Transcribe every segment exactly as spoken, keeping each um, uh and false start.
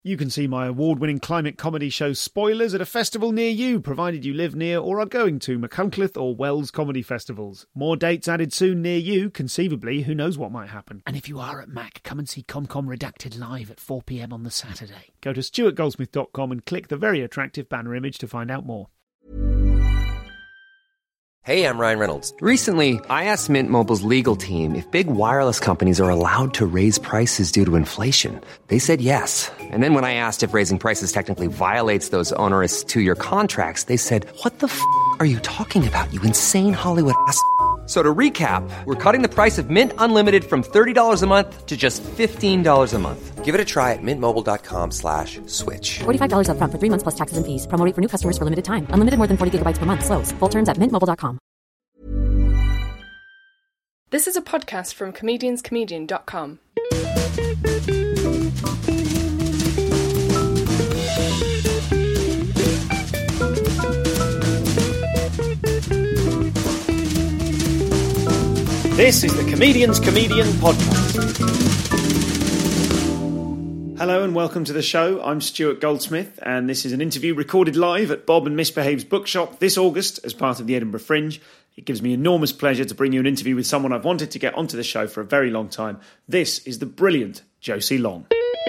You can see my award-winning climate comedy show Spoilers at a festival near you, provided you live near or are going to Machynlleth or Wells comedy festivals. More dates added soon near you, conceivably, who knows what might happen. And if you are at Mac, come and see ComCom Redacted live at four p m on the Saturday. Go to stuart goldsmith dot com and click the very attractive banner image to find out more. Hey, I'm Ryan Reynolds. Recently, I asked Mint Mobile's legal team if big wireless companies are allowed to raise prices due to inflation. They said yes. And then when I asked if raising prices technically violates those onerous two-year contracts, they said, what the f*** are you talking about, you insane Hollywood ass f- So to recap, we're cutting the price of Mint Unlimited from thirty dollars a month to just fifteen dollars a month. Give it a try at mintmobile.com slash switch. forty-five dollars up front for three months plus taxes and fees. Promo rate for new customers for limited time. Unlimited more than forty gigabytes per month. Slows full terms at mint mobile dot com. This is a podcast from comedians comedian dot com. This is the Comedians Comedian Podcast. Hello and welcome to the show. I'm Stuart Goldsmith, and this is an interview recorded live at Bob and Misbehave's bookshop this August as part of the Edinburgh Fringe. It gives me enormous pleasure to bring you an interview with someone I've wanted to get onto the show for a very long time. This is the brilliant Josie Long.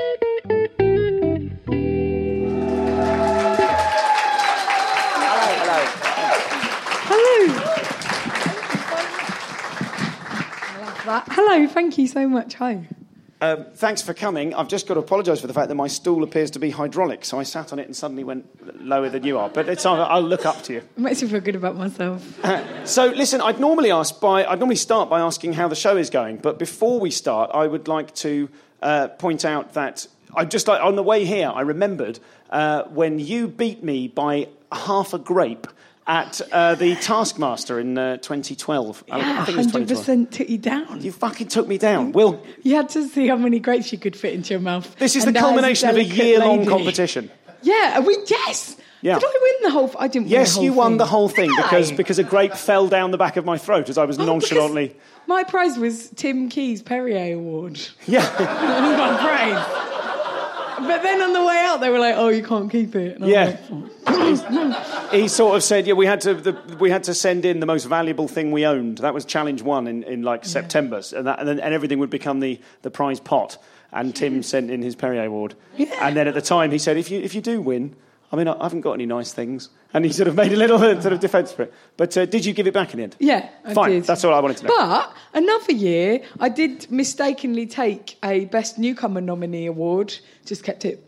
Hello, thank you so much. Hi. Um, thanks for coming. I've just got to apologise for the fact that my stool appears to be hydraulic, so I sat on it and suddenly went lower than you are. But it's, I'll, I'll look up to you. It makes me feel good about myself. Uh, so, listen, I'd normally ask by I'd normally start by asking how the show is going, but before we start, I would like to uh, point out that I just like on the way here, I remembered uh, when you beat me by half a grape at uh, the Taskmaster in uh, twenty twelve. Yeah, I, I think it was one hundred twenty percent twelve. took you down. You fucking took me down. Will, you had to see how many grapes you could fit into your mouth. This is and the culmination a of a year-long lady. competition. Yeah, we yes. Yeah. Did I win the whole? I didn't. Yes, win the whole you won thing. the whole thing Did because I? because a grape fell down the back of my throat as I was Oh, nonchalantly. because my prize was Tim Key's Perrier Award. Yeah. My prize. But then on the way out, they were like, "Oh, you can't keep it." And I Yeah. was like, no. He sort of said, "Yeah, we had to the, we had to send in the most valuable thing we owned." That was challenge one in, in like yeah. September, and that and, then, and everything would become the, the prize pot. And Tim sent in his Perrier Award. Yeah. And then at the time, he said, "If you if you do win, I mean, I haven't got any nice things." And he sort of made a little sort of defence for it. But uh, did you give it back in the end? Yeah, I Fine, did. that's all I wanted to know. But another year, I did mistakenly take a Best Newcomer nominee award. Just kept it.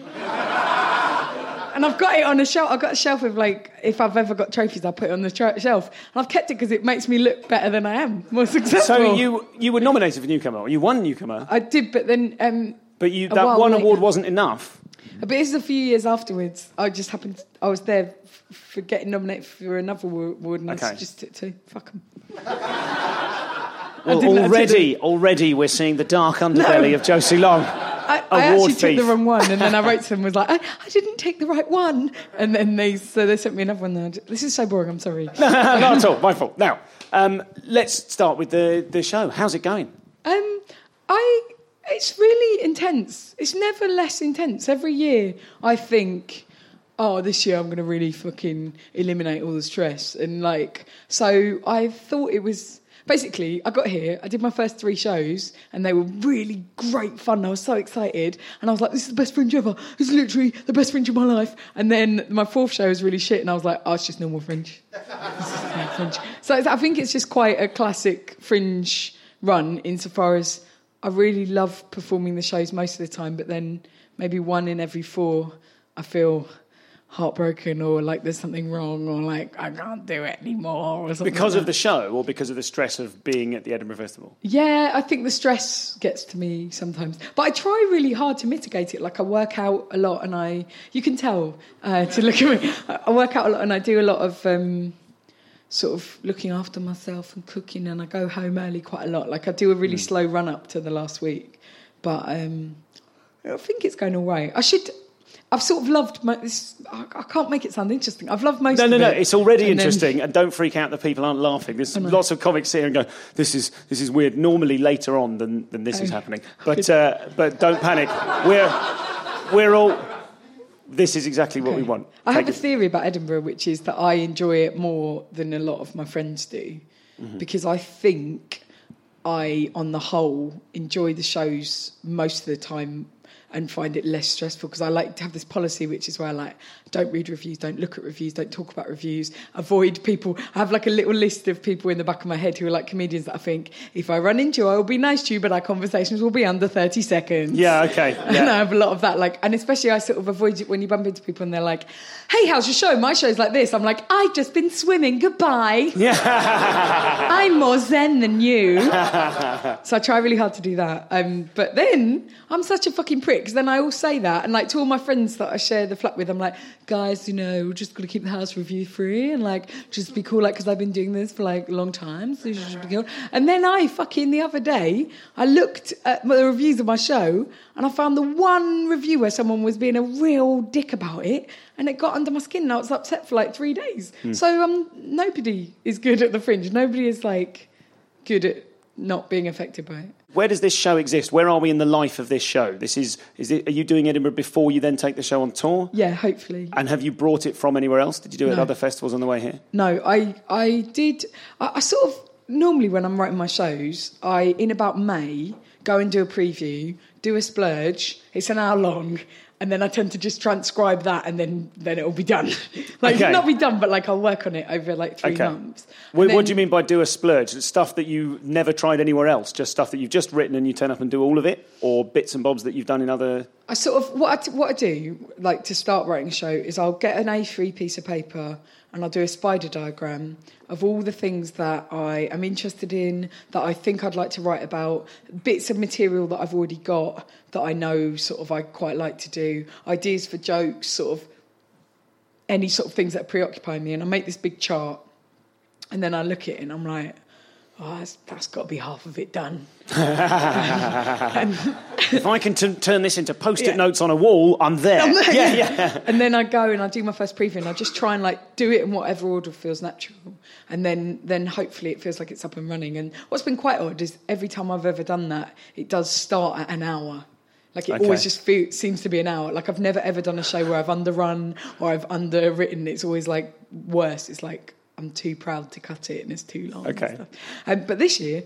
And I've got it on a shelf. I've got a shelf with, like, if I've ever got trophies, I'll put it on the tra- shelf. And I've kept it because it makes me look better than I am, more successful. So you you were nominated for Newcomer. You won Newcomer. I did, but then... Um, but you, a that while one later- award wasn't enough. But this is a few years afterwards. I just happened... I was there f- for getting nominated for another award, and Okay. I just took two. Fuck them. Well, already, already we're seeing the dark underbelly No. of Josie Long. I, I actually thief. took the wrong one, and then I wrote to them and was like, I, I didn't take the right one. And then they so they sent me another one. There. This is so boring, I'm sorry. Not at all, my fault. Now, um, let's start with the, the show. How's it going? Um, I it's really intense. It's never less intense. Every year I think, oh, this year I'm going to really fucking eliminate all the stress. And like, so I thought it was... Basically, I got here, I did my first three shows, and they were really great fun. I was so excited. And I was like, this is the best fringe ever. This is literally the best fringe of my life. And then my fourth show was really shit, and I was like, oh, it's just normal fringe. It's just normal fringe. So I think it's just quite a classic fringe run, insofar as I really love performing the shows most of the time, but then maybe one in every four, I feel... heartbroken or like there's something wrong or like I can't do it anymore or something. Because like of the show or because of the stress of being at the Edinburgh Festival? Yeah, I think the stress gets to me sometimes. But I try really hard to mitigate it. Like I work out a lot and I... You can tell uh, to look at me. I work out a lot and I do a lot of um, sort of looking after myself and cooking, and I go home early quite a lot. Like I do a really mm. slow run up to the last week. But um, I think it's going all right. I should... I've sort of loved my, this. I, I can't make it sound interesting. I've loved most no, of no, it. No, no, no. It's already and interesting, then, and don't freak out that people aren't laughing. There's lots of comics here and go, "This is this is weird." Normally later on than, than this oh, is happening, but uh, but don't panic. We're we're all... This is exactly what Okay. we want. I Take have a it. theory about Edinburgh, which is that I enjoy it more than a lot of my friends do, Mm-hmm. because I think I, on the whole, enjoy the shows most of the time and find it less stressful, because I like to have this policy, which is where I like, don't read reviews, don't look at reviews, don't talk about reviews, avoid people. I have like a little list of people in the back of my head who are like comedians that I think, if I run into you, I will be nice to you, but our conversations will be under thirty seconds. Yeah, okay. And Yeah. I have a lot of that, like, and especially I sort of avoid it when you bump into people and they're like, hey, how's your show? My show's like this. I'm like, I've just been swimming, goodbye. I'm more zen than you. So I try really hard to do that. Um, but then I'm such a fucking prick, because then I all say that, and like to all my friends that I share the flat with, I'm like, guys, you know, we're just going to keep the house review free and like just be cool, like, because I've been doing this for like a long time, so you should be cool. And then I fucking the other day I looked at the reviews of my show and I found the one review where someone was being a real dick about it, and it got under my skin and I was upset for like three days. Mm. So um, nobody is good at the Fringe. Nobody is like good at not being affected by it. Where does this show exist? Where are we in the life of this show? This is, is it, are you doing Edinburgh before you then take the show on tour? Yeah, hopefully. And have you brought it from anywhere else? Did you do it at No. other festivals on the way here? No, I I did. I, I sort of normally when I'm writing my shows, I in about May go and do a preview, do a splurge. It's an hour long, and then I tend to just transcribe that, and then then it'll be done. like Okay. not be done, but like I'll work on it over like three Okay. months. What, And what then- do you mean by do a splurge? It's stuff that you never tried anywhere else, just stuff that you've just written and you turn up and do all of it, or bits and bobs that you've done in other... I sort of what I, t- what I do, like to start writing a show, is I'll get an A three piece of paper and I'll do a spider diagram of all the things that I am interested in, that I think I'd like to write about, bits of material that I've already got that I know sort of I quite like to do, ideas for jokes, sort of any sort of things that preoccupy me, and I make this big chart, and then I look at it and I'm like, oh, that's, that's got to be half of it done. If I can t- turn this into post-it Yeah. notes on a wall, I'm there. I'm there, Yeah, yeah. yeah. And then I go and I do my first preview and I just try and like do it in whatever order feels natural. And then then hopefully it feels like it's up and running. And what's been quite odd is every time I've ever done that, it does start at an hour. Like it Okay. always just feel, seems to be an hour. Like I've never ever done a show where I've underrun or I've underwritten. It's always like worse. It's like I'm too proud to cut it and it's too long. Okay. And stuff. Um, but this year,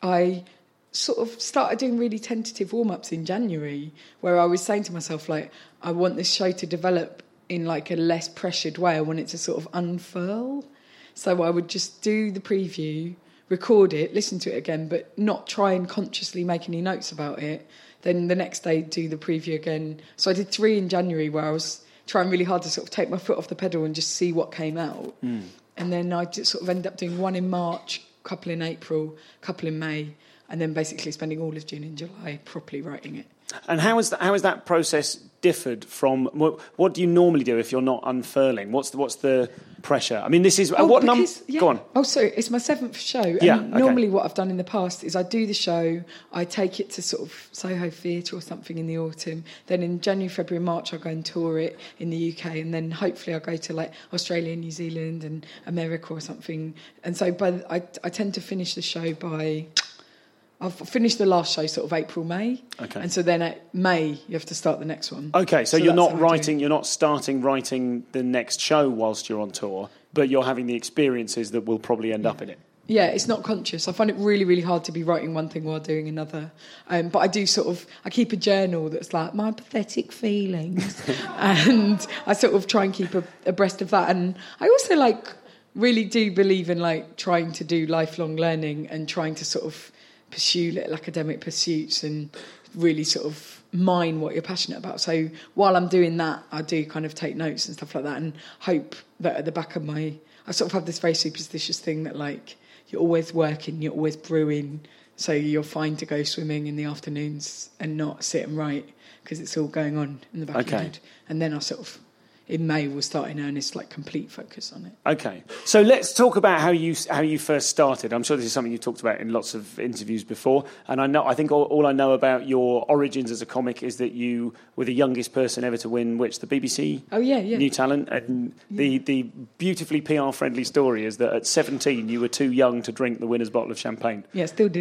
I sort of started doing really tentative warm-ups in January, where I was saying to myself, like, I want this show to develop in like a less pressured way. I want it to sort of unfurl. So I would just do the preview, record it, listen to it again, but not try and consciously make any notes about it. Then the next day do the preview again. So I did three in January where I was trying really hard to sort of take my foot off the pedal and just see what came out. Mm. And then I just sort of ended up doing one in March, a couple in April, a couple in May, and then basically spending all of June and July properly writing it. And how is that, how is that process differed from... What, what do you normally do if you're not unfurling? What's the, what's the pressure? I mean, this is... Oh, what number... because- yeah. Go on. Oh, sorry, it's my seventh show. And Yeah, okay. normally what I've done in the past is I do the show, I take it to sort of Soho Theatre or something in the autumn. Then in January, February, March, I'll go and tour it in the U K. And then hopefully I'll go to like Australia, New Zealand and America or something. And so by the, I, I tend to finish the show by... I've finished the last show sort of April, May. Okay. And so then at May, you have to start the next one. Okay, so, So you're that's not how I do writing, it. you're not starting writing the next show whilst you're on tour, but you're having the experiences that will probably end up in it. Yeah, it's not conscious. I find it really, really hard to be writing one thing while doing another. Um, but I do sort of, I keep a journal that's like my pathetic feelings. And I sort of try and keep a, abreast of that. And I also like really do believe in like trying to do lifelong learning and trying to sort of pursue little academic pursuits and really sort of mine what you're passionate about. So while I'm doing that, I do kind of take notes and stuff like that and hope that at the back of my... I sort of have this very superstitious thing that like you're always working, you're always brewing, so you're fine to go swimming in the afternoons and not sit and write because it's all going on in the back of your Okay. head. And then I sort of, in May, we'll start in earnest, like complete focus on it. Okay, so let's talk about how you how you first started. I'm sure this is something you've talked about in lots of interviews before, and I know I think all, all I know about your origins as a comic is that you were the youngest person ever to win, which the B B C Oh, yeah, yeah. New Talent, and the the beautifully P R friendly story is that at seventeen you were too young to drink the winner's bottle of champagne. Yeah, still did it.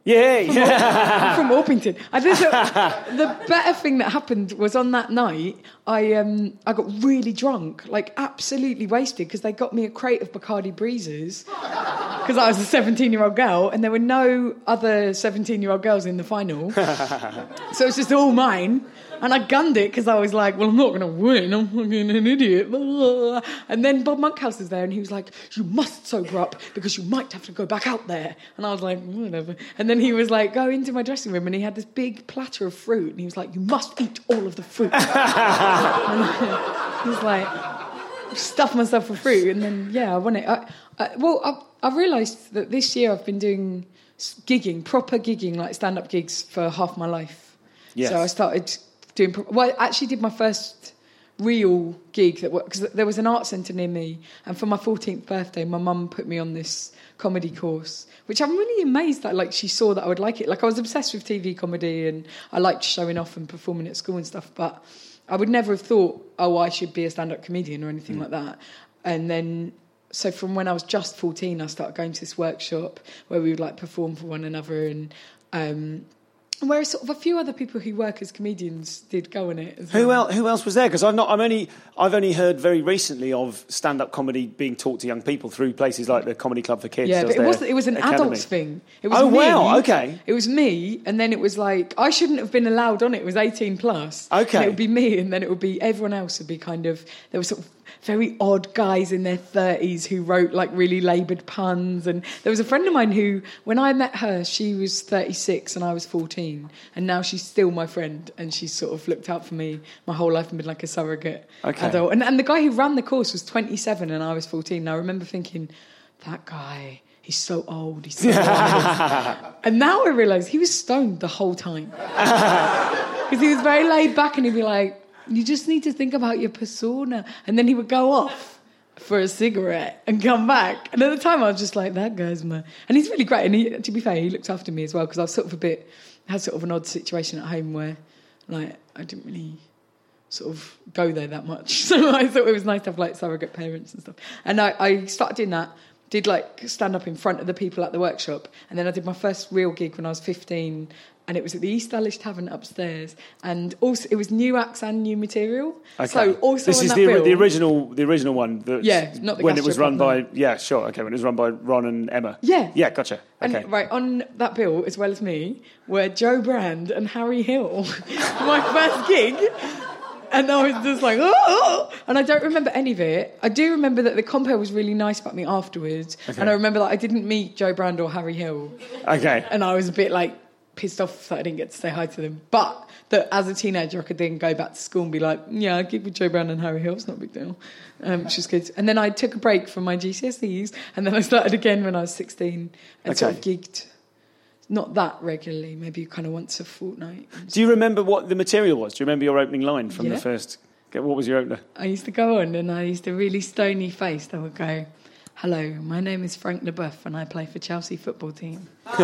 Yeah, yeah. From Orpington. I just, the better thing that happened was on that night, I um I got really drunk, like absolutely wasted, because they got me a crate of Bacardi Breezers because I was a seventeen-year-old girl, and there were no other seventeen-year-old girls in the final, so it was just all mine. And I gunned it because I was like, well, I'm not going to win. I'm fucking an idiot. And then Bob Monkhouse was there and he was like, you must sober up because you might have to go back out there. And I was like, whatever. And then he was like, go into my dressing room, and he had this big platter of fruit. And he was like, you must eat all of the fruit. And I was like, stuff myself with fruit. And then, yeah, I won it. I, I, well, I, I realised that this year I've been doing gigging, proper gigging, like stand-up gigs for half my life. Yes. So I started... Doing well, I actually did my first real gig that because there was an art centre near me, and for my fourteenth birthday, my mum put me on this comedy course, which I'm really amazed that like she saw that I would like it. Like I was obsessed with T V comedy, and I liked showing off and performing at school and stuff, but I would never have thought, oh, I should be a stand-up comedian or anything mm. like that. And then, so from when I was just fourteen, I started going to this workshop where we would like perform for one another, and um, whereas sort of a few other people who work as comedians did go on it as who well. else? Who else was there? Because I've not. I'm only. I've only heard very recently of stand-up comedy being taught to young people through places like the Comedy Club for Kids. Yeah, but it wasn't. It was an academy. adults thing. It was oh me. wow! Okay. It was me, and then it was like I shouldn't have been allowed on it. It was eighteen plus. Okay. And it would be me, and then it would be everyone else. Would be kind of there was sort of very odd guys in their thirties who wrote like really laboured puns. And there was a friend of mine who, when I met her, she was thirty-six and I was fourteen, and now she's still my friend, and she's sort of looked out for me my whole life and been like a surrogate okay. adult. And, and the guy who ran the course was twenty-seven and I was fourteen. And I remember thinking, that guy, he's so old, he's so old. And now I realise he was stoned the whole time. Because he was very laid back, and he'd be like, you just need to think about your persona. And then he would go off for a cigarette and come back. And at the time I was just like, that guy's my... And he's really great. And he, to be fair, he looked after me as well, because I was sort of a bit... I had sort of an odd situation at home where, like, I didn't really sort of go there that much. So I thought it was nice to have, like, surrogate parents and stuff. And I, I started doing that, did, like, stand up in front of the people at the workshop. And then I did my first real gig when I was fifteen, and it was at the East Dulwich Tavern upstairs, and also it was new acts and new material. Okay. So also this on is that the, bill, the original, the original one. That's yeah, not the when it was run by. one. Yeah, sure. Okay, when it was run by Ron and Emma. Yeah, yeah, gotcha. Okay, and, right on that bill as well as me were Joe Brand and Harry Hill. My first gig. And I was just like, oh! And I don't remember any of it. I do remember that the compere was really nice about me afterwards. Okay. And I remember that I didn't meet Joe Brand or Harry Hill. Okay. And I was a bit like pissed off that I didn't get to say hi to them. But that as a teenager, I could then go back to school and be like, yeah, I gig with Joe Brand and Harry Hill. It's not a big deal. Um, which was good. And then I took a break from my G C S Es. And then I started again when I was sixteen and okay. sort of gigged. Not that regularly, maybe kind of once a fortnight. Do you remember what the material was? Do you remember your opening line from yeah. the first... What was your opener? I used to go on and I used to really stony faced. I would go, hello, my name is Frank Leboeuf and I play for Chelsea football team. Which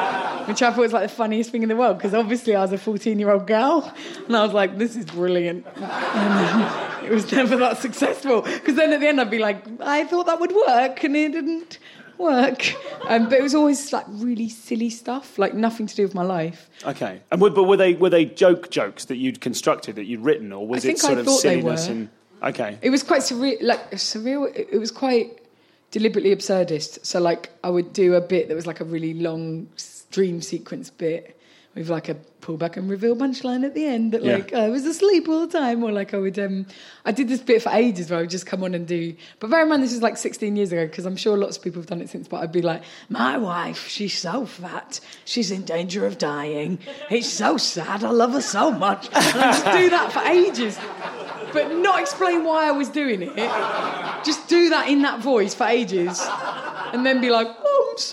I thought was like the funniest thing in the world, because obviously I was a fourteen-year-old girl and I was like, this is brilliant. And um, it was never that successful, because then at the end I'd be like, I thought that would work and it didn't work. Um, but it was always like really silly stuff, like nothing to do with my life. Okay. And were, but were they were they joke jokes that you'd constructed, that you'd written, or was I it sort I of silliness? And okay. It was quite surreal. Like surreal. It, it was quite deliberately absurdist. So like I would do a bit that was like a really long dream sequence bit with like a pullback and reveal punchline at the end that like yeah. I was asleep all the time, or like I would um I did this bit for ages where I would just come on and do, but bear in mind this was like sixteen years ago, because I'm sure lots of people have done it since, but I'd be like, my wife, she's so fat, she's in danger of dying, it's so sad, I love her so much, and I just do that for ages, but not explain why I was doing it, just do that in that voice for ages, and then be like, oh, so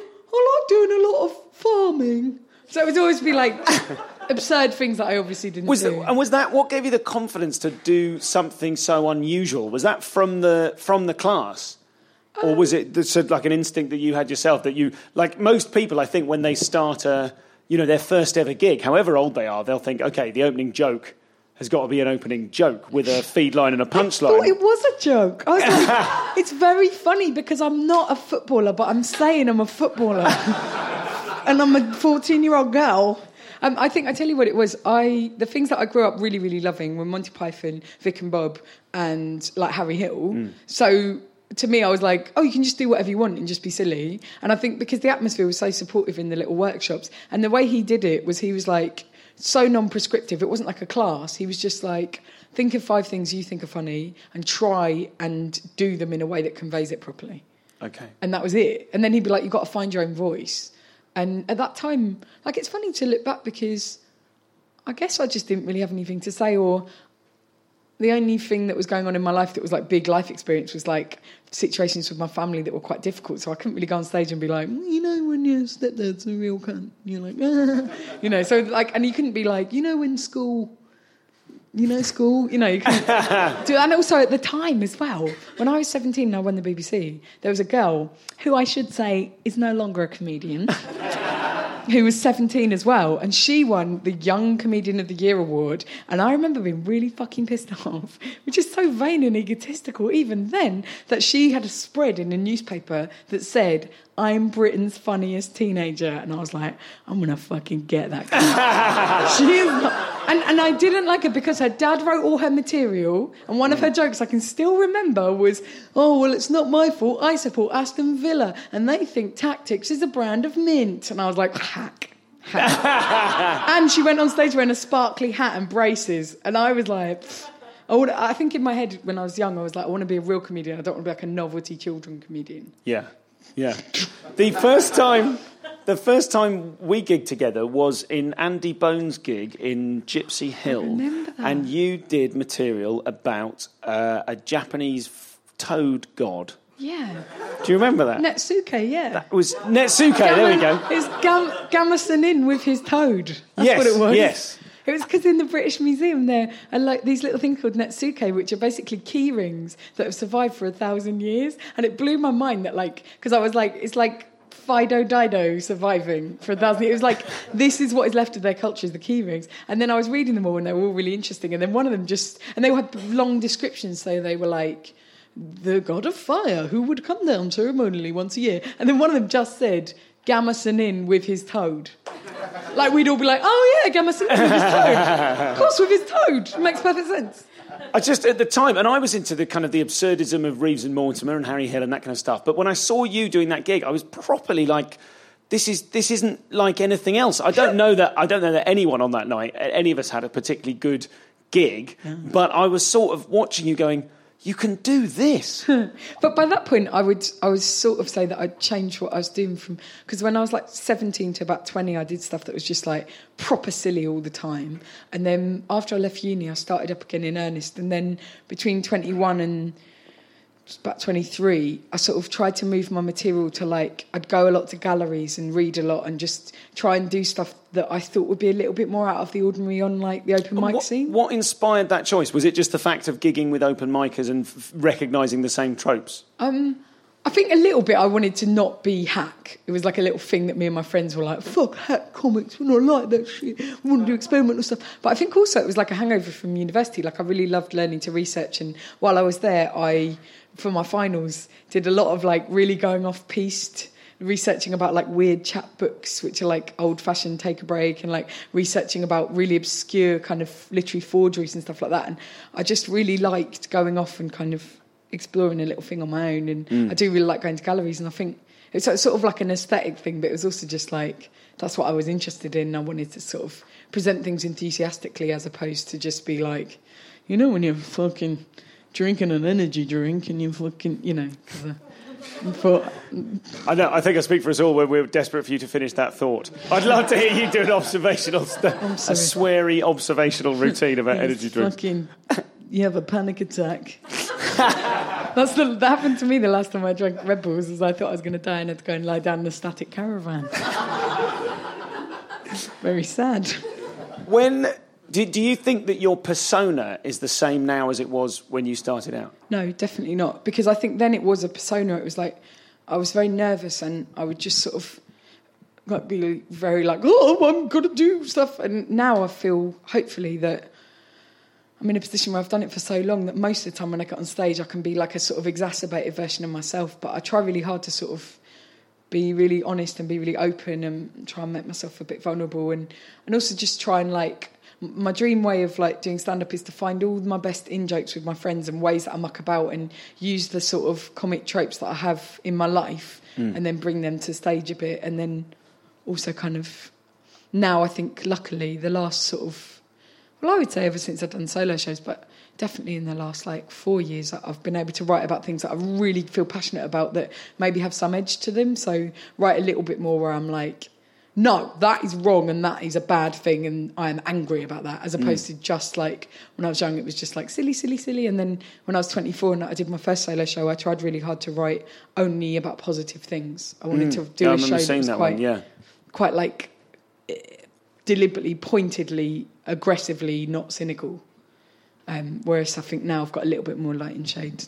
I like doing a lot of farming. So it would always be like absurd things that I obviously didn't was do. The, and was that what gave you the confidence to do something so unusual? Was that from the from the class? Um, or was it sort of like an instinct that you had yourself, that you, like most people, I think, when they start a, you know, their first ever gig, however old they are, they'll think, okay, the opening joke has got to be an opening joke with a feed line and a punchline. I thought it was a joke. I was like, it's very funny because I'm not a footballer, but I'm saying I'm a footballer. and I'm a fourteen-year-old girl. Um, I think I tell you what it was. I the things that I grew up really, really loving were Monty Python, Vic and Bob, and like Harry Hill. Mm. So to me, I was like, oh, you can just do whatever you want and just be silly. And I think because the atmosphere was so supportive in the little workshops, and the way he did it was he was like so non-prescriptive. It wasn't like a class. He was just like, think of five things you think are funny and try and do them in a way that conveys it properly. Okay. And that was it. And then he'd be like, you've got to find your own voice. And at that time, like, it's funny to look back because I guess I just didn't really have anything to say, or the only thing that was going on in my life that was like big life experience was like situations with my family that were quite difficult. So I couldn't really go on stage and be like, well, you know, when your stepdad's a real cunt, you're like, ah. You know, so like, and you couldn't be like, you know, when school... You know, school, you know, you can do. And also at the time as well, when I was seventeen and I won the B B C, there was a girl who I should say is no longer a comedian, who was seventeen as well. And she won the Young Comedian of the Year award. And I remember being really fucking pissed off, which is so vain and egotistical even then, that she had a spread in a newspaper that said, I'm Britain's funniest teenager. And I was like, I'm going to fucking get that girl. She is not... And, and I didn't like her because her dad wrote all her material, and one of her jokes I can still remember was, oh, well, it's not my fault. I support Aston Villa, and they think Tactics is a brand of mint. And I was like, hack, hack. And she went on stage wearing a sparkly hat and braces, and I was like... I, would, I think in my head when I was young, I was like, I want to be a real comedian. I don't want to be like a novelty children comedian. Yeah, yeah. The first time... The first time we gigged together was in Andy Bones' gig in Gypsy Hill. I remember that. And you did material about uh, a Japanese f- toad god. Yeah. Do you remember that? Netsuke, yeah. That was Netsuke, Gamma, there we go. It's Gam- Gamasonin with his toad. That's yes, what it was. Yes. It was because in the British Museum there are like these little things called Netsuke, which are basically key rings that have survived for a thousand years. And it blew my mind that, like, because I was like, it's like Fido Dido surviving for a thousand years. It was like, this is what is left of their culture, is the key rings. And then I was reading them all and they were all really interesting. And then one of them just, and they had long descriptions, so they were like, the god of fire who would come down ceremonially once a year. And then one of them just said, Gamasonin with his toad. Like, we'd all be like, oh yeah, Gamasonin with his toad. Of course, with his toad. It makes perfect sense. I just, at the time, and I was into the kind of the absurdism of Reeves and Mortimer and Harry Hill and that kind of stuff, but when I saw you doing that gig, I was properly like, this is this isn't like anything else. I don't know that I don't know that anyone on that night, any of us had a particularly good gig, no. But I was sort of watching you going, you can do this. But by that point, I would I would sort of say that I'd changed what I was doing from... Because when I was like seventeen to about twenty, I did stuff that was just like proper silly all the time. And then after I left uni, I started up again in earnest. And then between twenty-one and about twenty-three, I sort of tried to move my material to like... I'd go a lot to galleries and read a lot and just try and do stuff that I thought would be a little bit more out of the ordinary on like the open mic what, scene. What inspired that choice? Was it just the fact of gigging with open micers and f- recognising the same tropes? Um, I think a little bit I wanted to not be hack. It was like a little thing that me and my friends were like, fuck hack comics, we don't like that shit. We want to do experimental stuff. But I think also it was like a hangover from university. Like I really loved learning to research, and while I was there, I, for my finals, did a lot of like really going off-piste, researching about like weird chapbooks, which are like old-fashioned take a break, and like researching about really obscure kind of literary forgeries and stuff like that. And I just really liked going off and kind of exploring a little thing on my own. And mm. I do really like going to galleries, and I think it's sort of like an aesthetic thing, but it was also just like that's what I was interested in. I wanted to sort of present things enthusiastically as opposed to just be like, you know, when you're fucking drinking an energy drink and you fucking, you know, 'cause, uh, But, I know. I think I speak for us all when we're desperate for you to finish that thought. I'd love to hear you do an observational, st- a sweary observational routine about energy drinks. Fucking, you have a panic attack. That's the, that happened to me the last time I drank Red Bulls. Is I thought I was going to die and had to go and lie down in a static caravan. Very sad. When do, do you think that your persona is the same now as it was when you started out? No, definitely not. Because I think then it was a persona. It was like I was very nervous and I would just sort of like be very like, oh, I'm going to do stuff. And now I feel, hopefully, that I'm in a position where I've done it for so long that most of the time when I get on stage, I can be like a sort of exacerbated version of myself. But I try really hard to sort of be really honest and be really open and try and make myself a bit vulnerable, and, and also just try and like, my dream way of like doing stand-up is to find all my best in-jokes with my friends and ways that I muck about and use the sort of comic tropes that I have in my life mm. and then bring them to stage a bit. And then also kind of now I think luckily the last sort of, well I would say ever since I've done solo shows, but definitely in the last like four years I've been able to write about things that I really feel passionate about that maybe have some edge to them. So write a little bit more where I'm like, no, that is wrong and that is a bad thing and I am angry about that, as opposed mm. to just like when I was young it was just like silly, silly, silly. And then when I was twenty-four and I did my first solo show, I tried really hard to write only about positive things. I wanted mm. to do yeah, a I remember show that was that quite, one, yeah. quite like deliberately, pointedly, aggressively not cynical. Um, whereas I think now I've got a little bit more light and shade.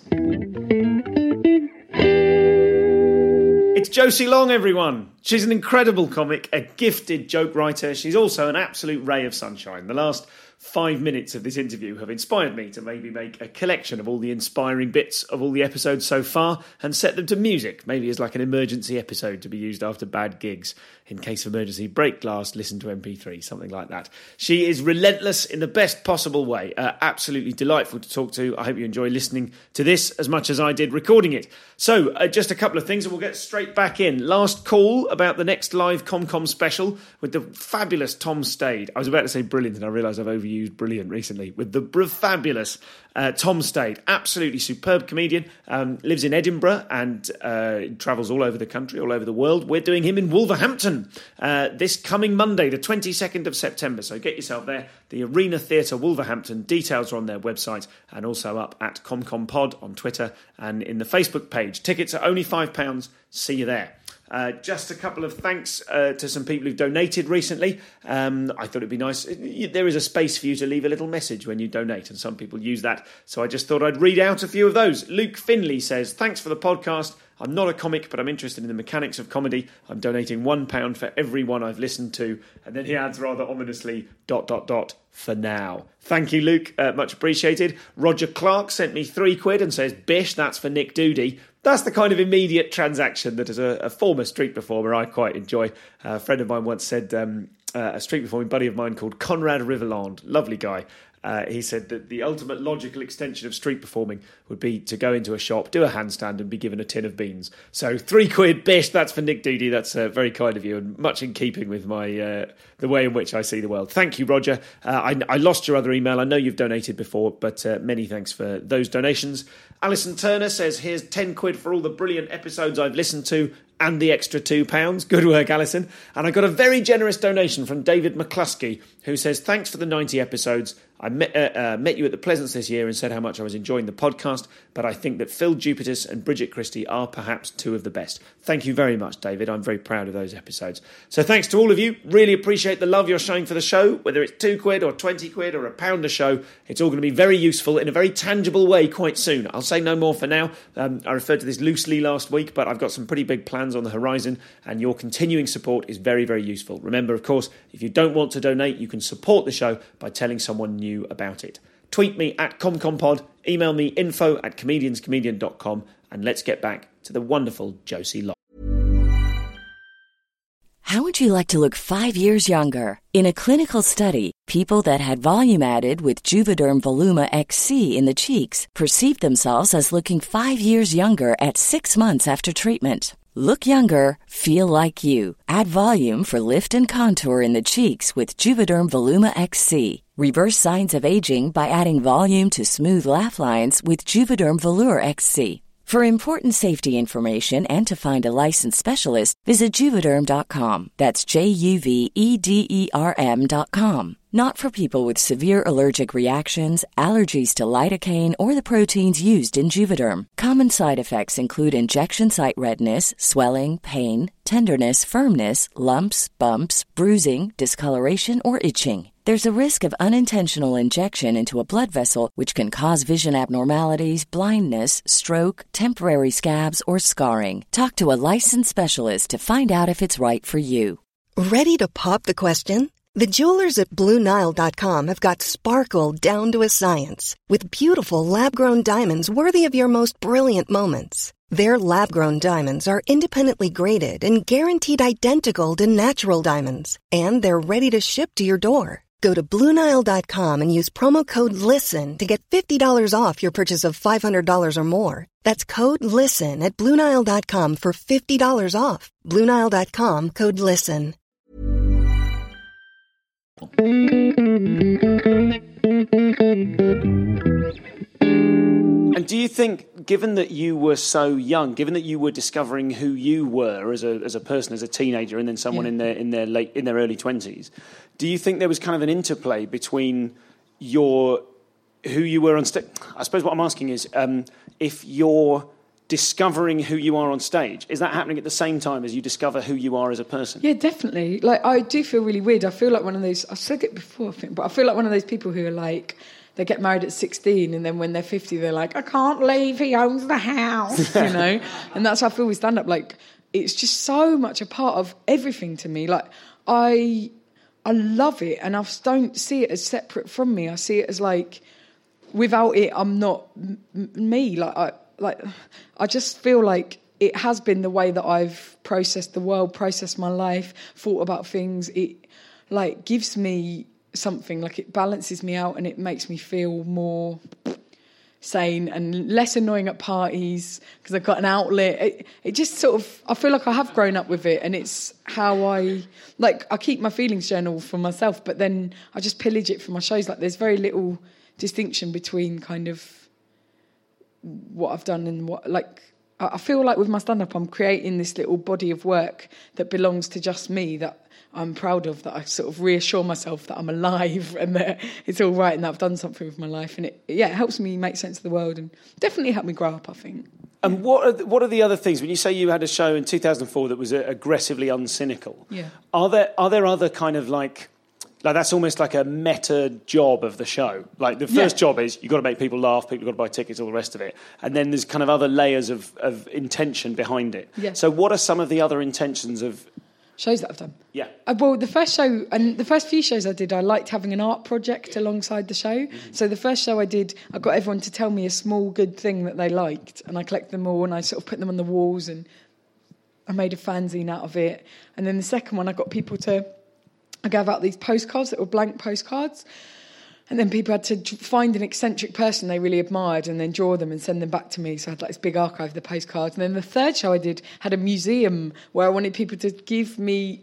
It's Josie Long, everyone. She's an incredible comic, a gifted joke writer. She's also an absolute ray of sunshine. The last five minutes of this interview have inspired me to maybe make a collection of all the inspiring bits of all the episodes so far and set them to music, maybe as like an emergency episode to be used after bad gigs. In case of emergency, break glass, listen to M P three, something like that. She is relentless in the best possible way. Uh, absolutely delightful to talk to. I hope you enjoy listening to this as much as I did recording it. So, uh, just a couple of things and we'll get straight back in. Last call about the next live ComCom special with the fabulous Tom Stade. I was about to say brilliant and I realise I've overused brilliant recently. With the br- fabulous uh, Tom Stade. Absolutely superb comedian. Um, lives in Edinburgh and uh, travels all over the country, all over the world. We're doing him in Wolverhampton Uh, this coming Monday, the twenty-second of September. So get yourself there. The Arena Theatre, Wolverhampton. Details are on their website and also up at ComComPod on Twitter and in the Facebook page. Tickets are only five pounds. See you there. Uh, just a couple of thanks uh, to some people who've donated recently. Um, I thought it'd be nice. There is a space for you to leave a little message when you donate, and some people use that. So I just thought I'd read out a few of those. Luke Finley says, thanks for the podcast. I'm not a comic, but I'm interested in the mechanics of comedy. I'm donating one pound for every one I've listened to. And then he adds rather ominously, dot, dot, dot, for now. Thank you, Luke. Uh, much appreciated. Roger Clark sent me three quid and says, bish, that's for Nick Doody. That's the kind of immediate transaction that as a, a former street performer I quite enjoy. Uh, a friend of mine once said, um, uh, a street performing buddy of mine called Conrad Riverland, lovely guy, Uh, he said that the ultimate logical extension of street performing would be to go into a shop, do a handstand and be given a tin of beans. So three quid, bish, that's for Nick Doody. That's uh, very kind of you and much in keeping with my uh, the way in which I see the world. Thank you, Roger. Uh, I, I lost your other email. I know you've donated before, but uh, many thanks for those donations. Alison Turner says, here's ten quid for all the brilliant episodes I've listened to and the extra two pounds. Good work, Alison. And I got a very generous donation from David McCluskey, who says, thanks for the ninety episodes. I met, uh, uh, met you at the Pleasance this year and said how much I was enjoying the podcast, but I think that Phil Jupitus and Bridget Christie are perhaps two of the best. Thank you very much, David. I'm very proud of those episodes. So thanks to all of you. Really appreciate the love you're showing for the show, whether it's two quid or twenty quid or a pound a show. It's all going to be very useful in a very tangible way quite soon. I'll say no more for now. Um, I referred to this loosely last week, but I've got some pretty big plans on the horizon, and your continuing support is very, very useful. Remember, of course, if you don't want to donate, you can support the show by telling someone new about it. Tweet me at ComComPod, email me info at comedianscomedian dot com, and let's get back to the wonderful Josie Long. How would you like to look five years younger? In a clinical study, people that had volume added with Juvederm Voluma X C in the cheeks perceived themselves as looking five years younger at six months after treatment. Look younger, feel like you. Add volume for lift and contour in the cheeks with Juvederm Voluma X C. Reverse signs of aging by adding volume to smooth laugh lines with Juvederm Volure X C. For important safety information and to find a licensed specialist, visit Juvederm dot com. That's J U V E D E R M dot com. Not for people with severe allergic reactions, allergies to lidocaine, or the proteins used in Juvederm. Common side effects include injection site redness, swelling, pain, tenderness, firmness, lumps, bumps, bruising, discoloration, or itching. There's a risk of unintentional injection into a blood vessel, which can cause vision abnormalities, blindness, stroke, temporary scabs, or scarring. Talk to a licensed specialist to find out if it's right for you. Ready to pop the question? The jewelers at Blue Nile dot com have got sparkle down to a science with beautiful lab-grown diamonds worthy of your most brilliant moments. Their lab-grown diamonds are independently graded and guaranteed identical to natural diamonds. And they're ready to ship to your door. Go to Blue Nile dot com and use promo code LISTEN to get fifty dollars off your purchase of five hundred dollars or more. That's code LISTEN at Blue Nile dot com for fifty dollars off. Blue Nile dot com, code LISTEN. And do you think, given that you were so young, given that you were discovering who you were as a as a person, as a teenager, and then someone yeah. in their in their late in their early twenties, do you think there was kind of an interplay between your who you were on stage? I suppose what I'm asking is, um, if you're discovering who you are on stage, is that happening at the same time as you discover who you are as a person? Yeah, definitely. Like, I do feel really weird. I feel like one of those. I've said it before, I think, but I feel like one of those people who are like, they get married at sixteen and then when they're fifty, they're like, I can't leave, he owns the house, you know? And that's how I feel with stand-up. Like, it's just so much a part of everything to me. Like, I I love it and I don't see it as separate from me. I see it as like, without it, I'm not m- me. Like, I, like, I just feel like it has been the way that I've processed the world, processed my life, thought about things. It, like, gives me something, like it balances me out and it makes me feel more sane and less annoying at parties because I've got an outlet. It, it just sort of, I feel like I have grown up with it and it's how I, like, I keep my feelings journal for myself, but then I just pillage it for my shows. Like, there's very little distinction between kind of what I've done and what, like, I feel like with my stand-up I'm creating this little body of work that belongs to just me, that I'm proud of, that I sort of reassure myself that I'm alive and that it's all right and that I've done something with my life. And it, yeah, it helps me make sense of the world and definitely helped me grow up, I think. And what are the, what are the other things? When you say you had a show in two thousand four that was uh, aggressively uncynical, yeah. are there are there other kind of like, like that's almost like a meta job of the show? Like the first yeah. job is you've got to make people laugh, people have got to buy tickets, all the rest of it. And then there's kind of other layers of, of intention behind it. Yeah. So what are some of the other intentions of shows that I've done? Yeah. Uh, well, the first show, and the first few shows I did, I liked having an art project alongside the show. Mm-hmm. So the first show I did, I got everyone to tell me a small good thing that they liked, and I collected them all, and I sort of put them on the walls, and I made a fanzine out of it. And then the second one, I got people to, I gave out these postcards that were blank postcards, and then people had to find an eccentric person they really admired and then draw them and send them back to me. So I had like this big archive of the postcards. And then the third show I did had a museum where I wanted people to give me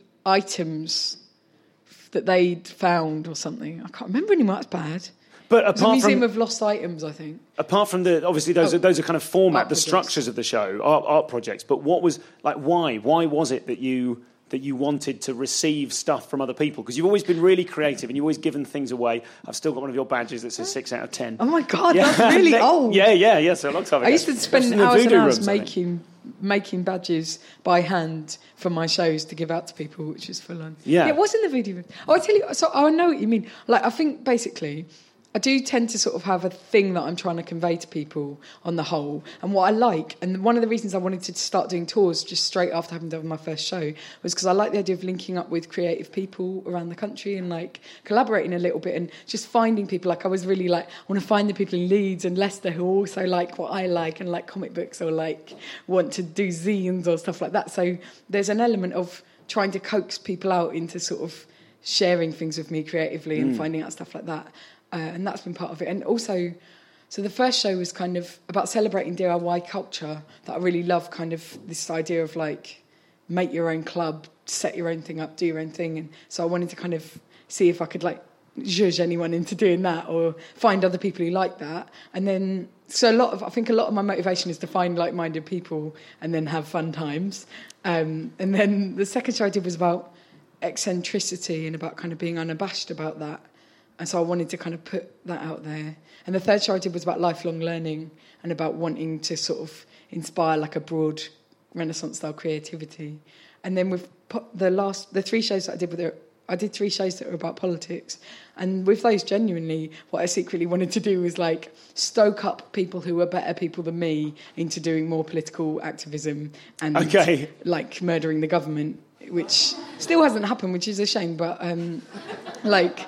items that they'd found or something. I can't remember anymore. That's bad. But it's apart a museum from, of lost items, I think. Apart from the, obviously those oh, are those are kind of format, the projects. structures of the show, art, art projects. But what was like? Why? Why was it that you that you wanted to receive stuff from other people? Because you've always been really creative and you've always given things away. I've still got one of your badges that says six out of ten. Oh my God, yeah. That's really old. Yeah, yeah, yeah. So a long time ago. I used to spend hours and hours making making badges by hand for my shows to give out to people, which is full on. Yeah. yeah it was in the voodoo room. Oh, I tell you, so I know what you mean. Like, I think basically, I do tend to sort of have a thing that I'm trying to convey to people on the whole. And what I like, and one of the reasons I wanted to start doing tours just straight after having done my first show was because I like the idea of linking up with creative people around the country and like collaborating a little bit and just finding people. Like I was really like, I want to find the people in Leeds and Leicester who also like what I like and like comic books or like want to do zines or stuff like that. So there's an element of trying to coax people out into sort of sharing things with me creatively and mm. finding out stuff like that. Uh, and that's been part of it. And also, so the first show was kind of about celebrating D I Y culture that I really love, kind of this idea of like make your own club, set your own thing up, do your own thing. And so I wanted to kind of see if I could like zhuzh anyone into doing that or find other people who like that. And then, so a lot of, I think a lot of my motivation is to find like-minded people and then have fun times. Um, and then the second show I did was about eccentricity and about kind of being unabashed about that. And so I wanted to kind of put that out there. And the third show I did was about lifelong learning and about wanting to sort of inspire like a broad Renaissance-style creativity. And then with the last, the three shows that I did with it, I did three shows that were about politics. And with those, genuinely, what I secretly wanted to do was like stoke up people who were better people than me into doing more political activism and okay. like murdering the government, which still hasn't happened, which is a shame. But um, like...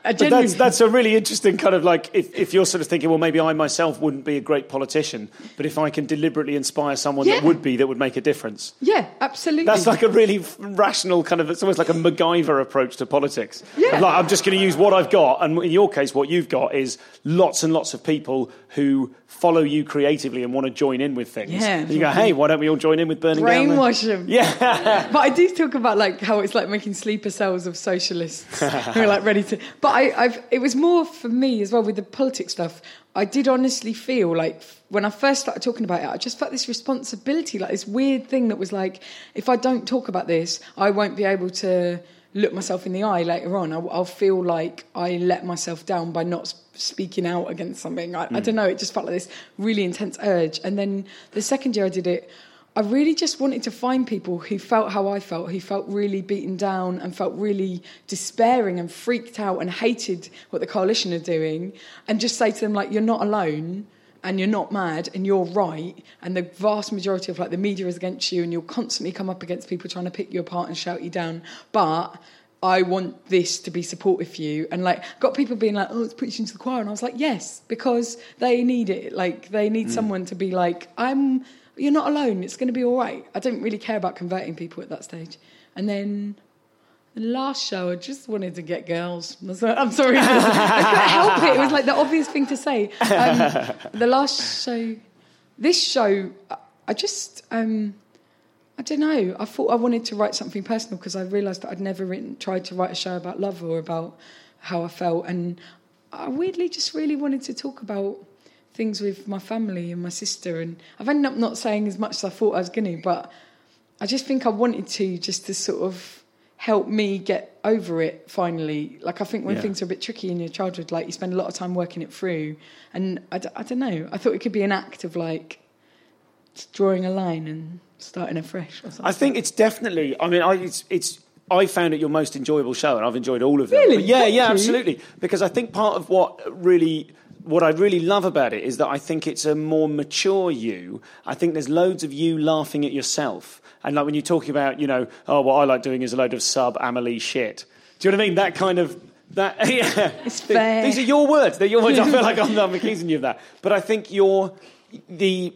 I But that's, that's a really interesting kind of like, if, if you're sort of thinking, well, maybe I myself wouldn't be a great politician, but if I can deliberately inspire someone Yeah. that would be, that would make a difference. Yeah, absolutely. That's like a really rational kind of, it's almost like a MacGyver approach to politics. Yeah. Like, I'm just going to use what I've got, and in your case, what you've got is lots and lots of people who follow you creatively and want to join in with things. Yeah. And you go, hey, why don't we all join in with burning down the... Brainwash them. Yeah. But I do talk about like how it's like making sleeper cells of socialists who are like ready to. But I, I've it was more for me as well with the politics stuff. I did honestly feel like when I first started talking about it, I just felt this responsibility, like this weird thing that was like, if I don't talk about this, I won't be able to look myself in the eye later on. I'll, I'll feel like I let myself down by not speaking out against something. I, mm. I don't know. It just felt like this really intense urge. And then the second year I did it, I really just wanted to find people who felt how I felt, who felt really beaten down and felt really despairing and freaked out and hated what the coalition are doing, and just say to them, like, you're not alone and you're not mad and you're right, and the vast majority of like the media is against you and you'll constantly come up against people trying to pick you apart and shout you down, but I want this to be supportive for you. And like got people being like, oh, it's preaching to the choir, and I was like, yes, because they need it. Like they need mm. someone to be like, I'm you're not alone, it's going to be all right. I don't really care about converting people at that stage. And then the last show, I just wanted to get girls. I'm sorry. I couldn't help it. It was like the obvious thing to say. Um, the last show, this show, I just, um, I don't know. I thought I wanted to write something personal because I realised that I'd never written, tried to write a show about love or about how I felt. And I weirdly just really wanted to talk about things with my family and my sister, and I've ended up not saying as much as I thought I was going to, but I just think I wanted to, just to sort of help me get over it finally. Like I think when yeah. things are a bit tricky in your childhood, like you spend a lot of time working it through, and I, d- I don't know, I thought it could be an act of like drawing a line and starting afresh or something. I think it's definitely, I mean, I, it's, it's I found it your most enjoyable show, and I've enjoyed all of them. Really? But yeah, Thank yeah, you. absolutely. Because I think part of what really... What I really love about it is that I think it's a more mature you. I think there's loads of you laughing at yourself. And like when you're talking about, you know, oh, what I like doing is a load of sub-Amelie shit. Do you know what I mean? That kind of... that. Yeah. It's fair. These are your words. They're your words. I feel like I'm, I'm accusing you of that. But I think you're... the.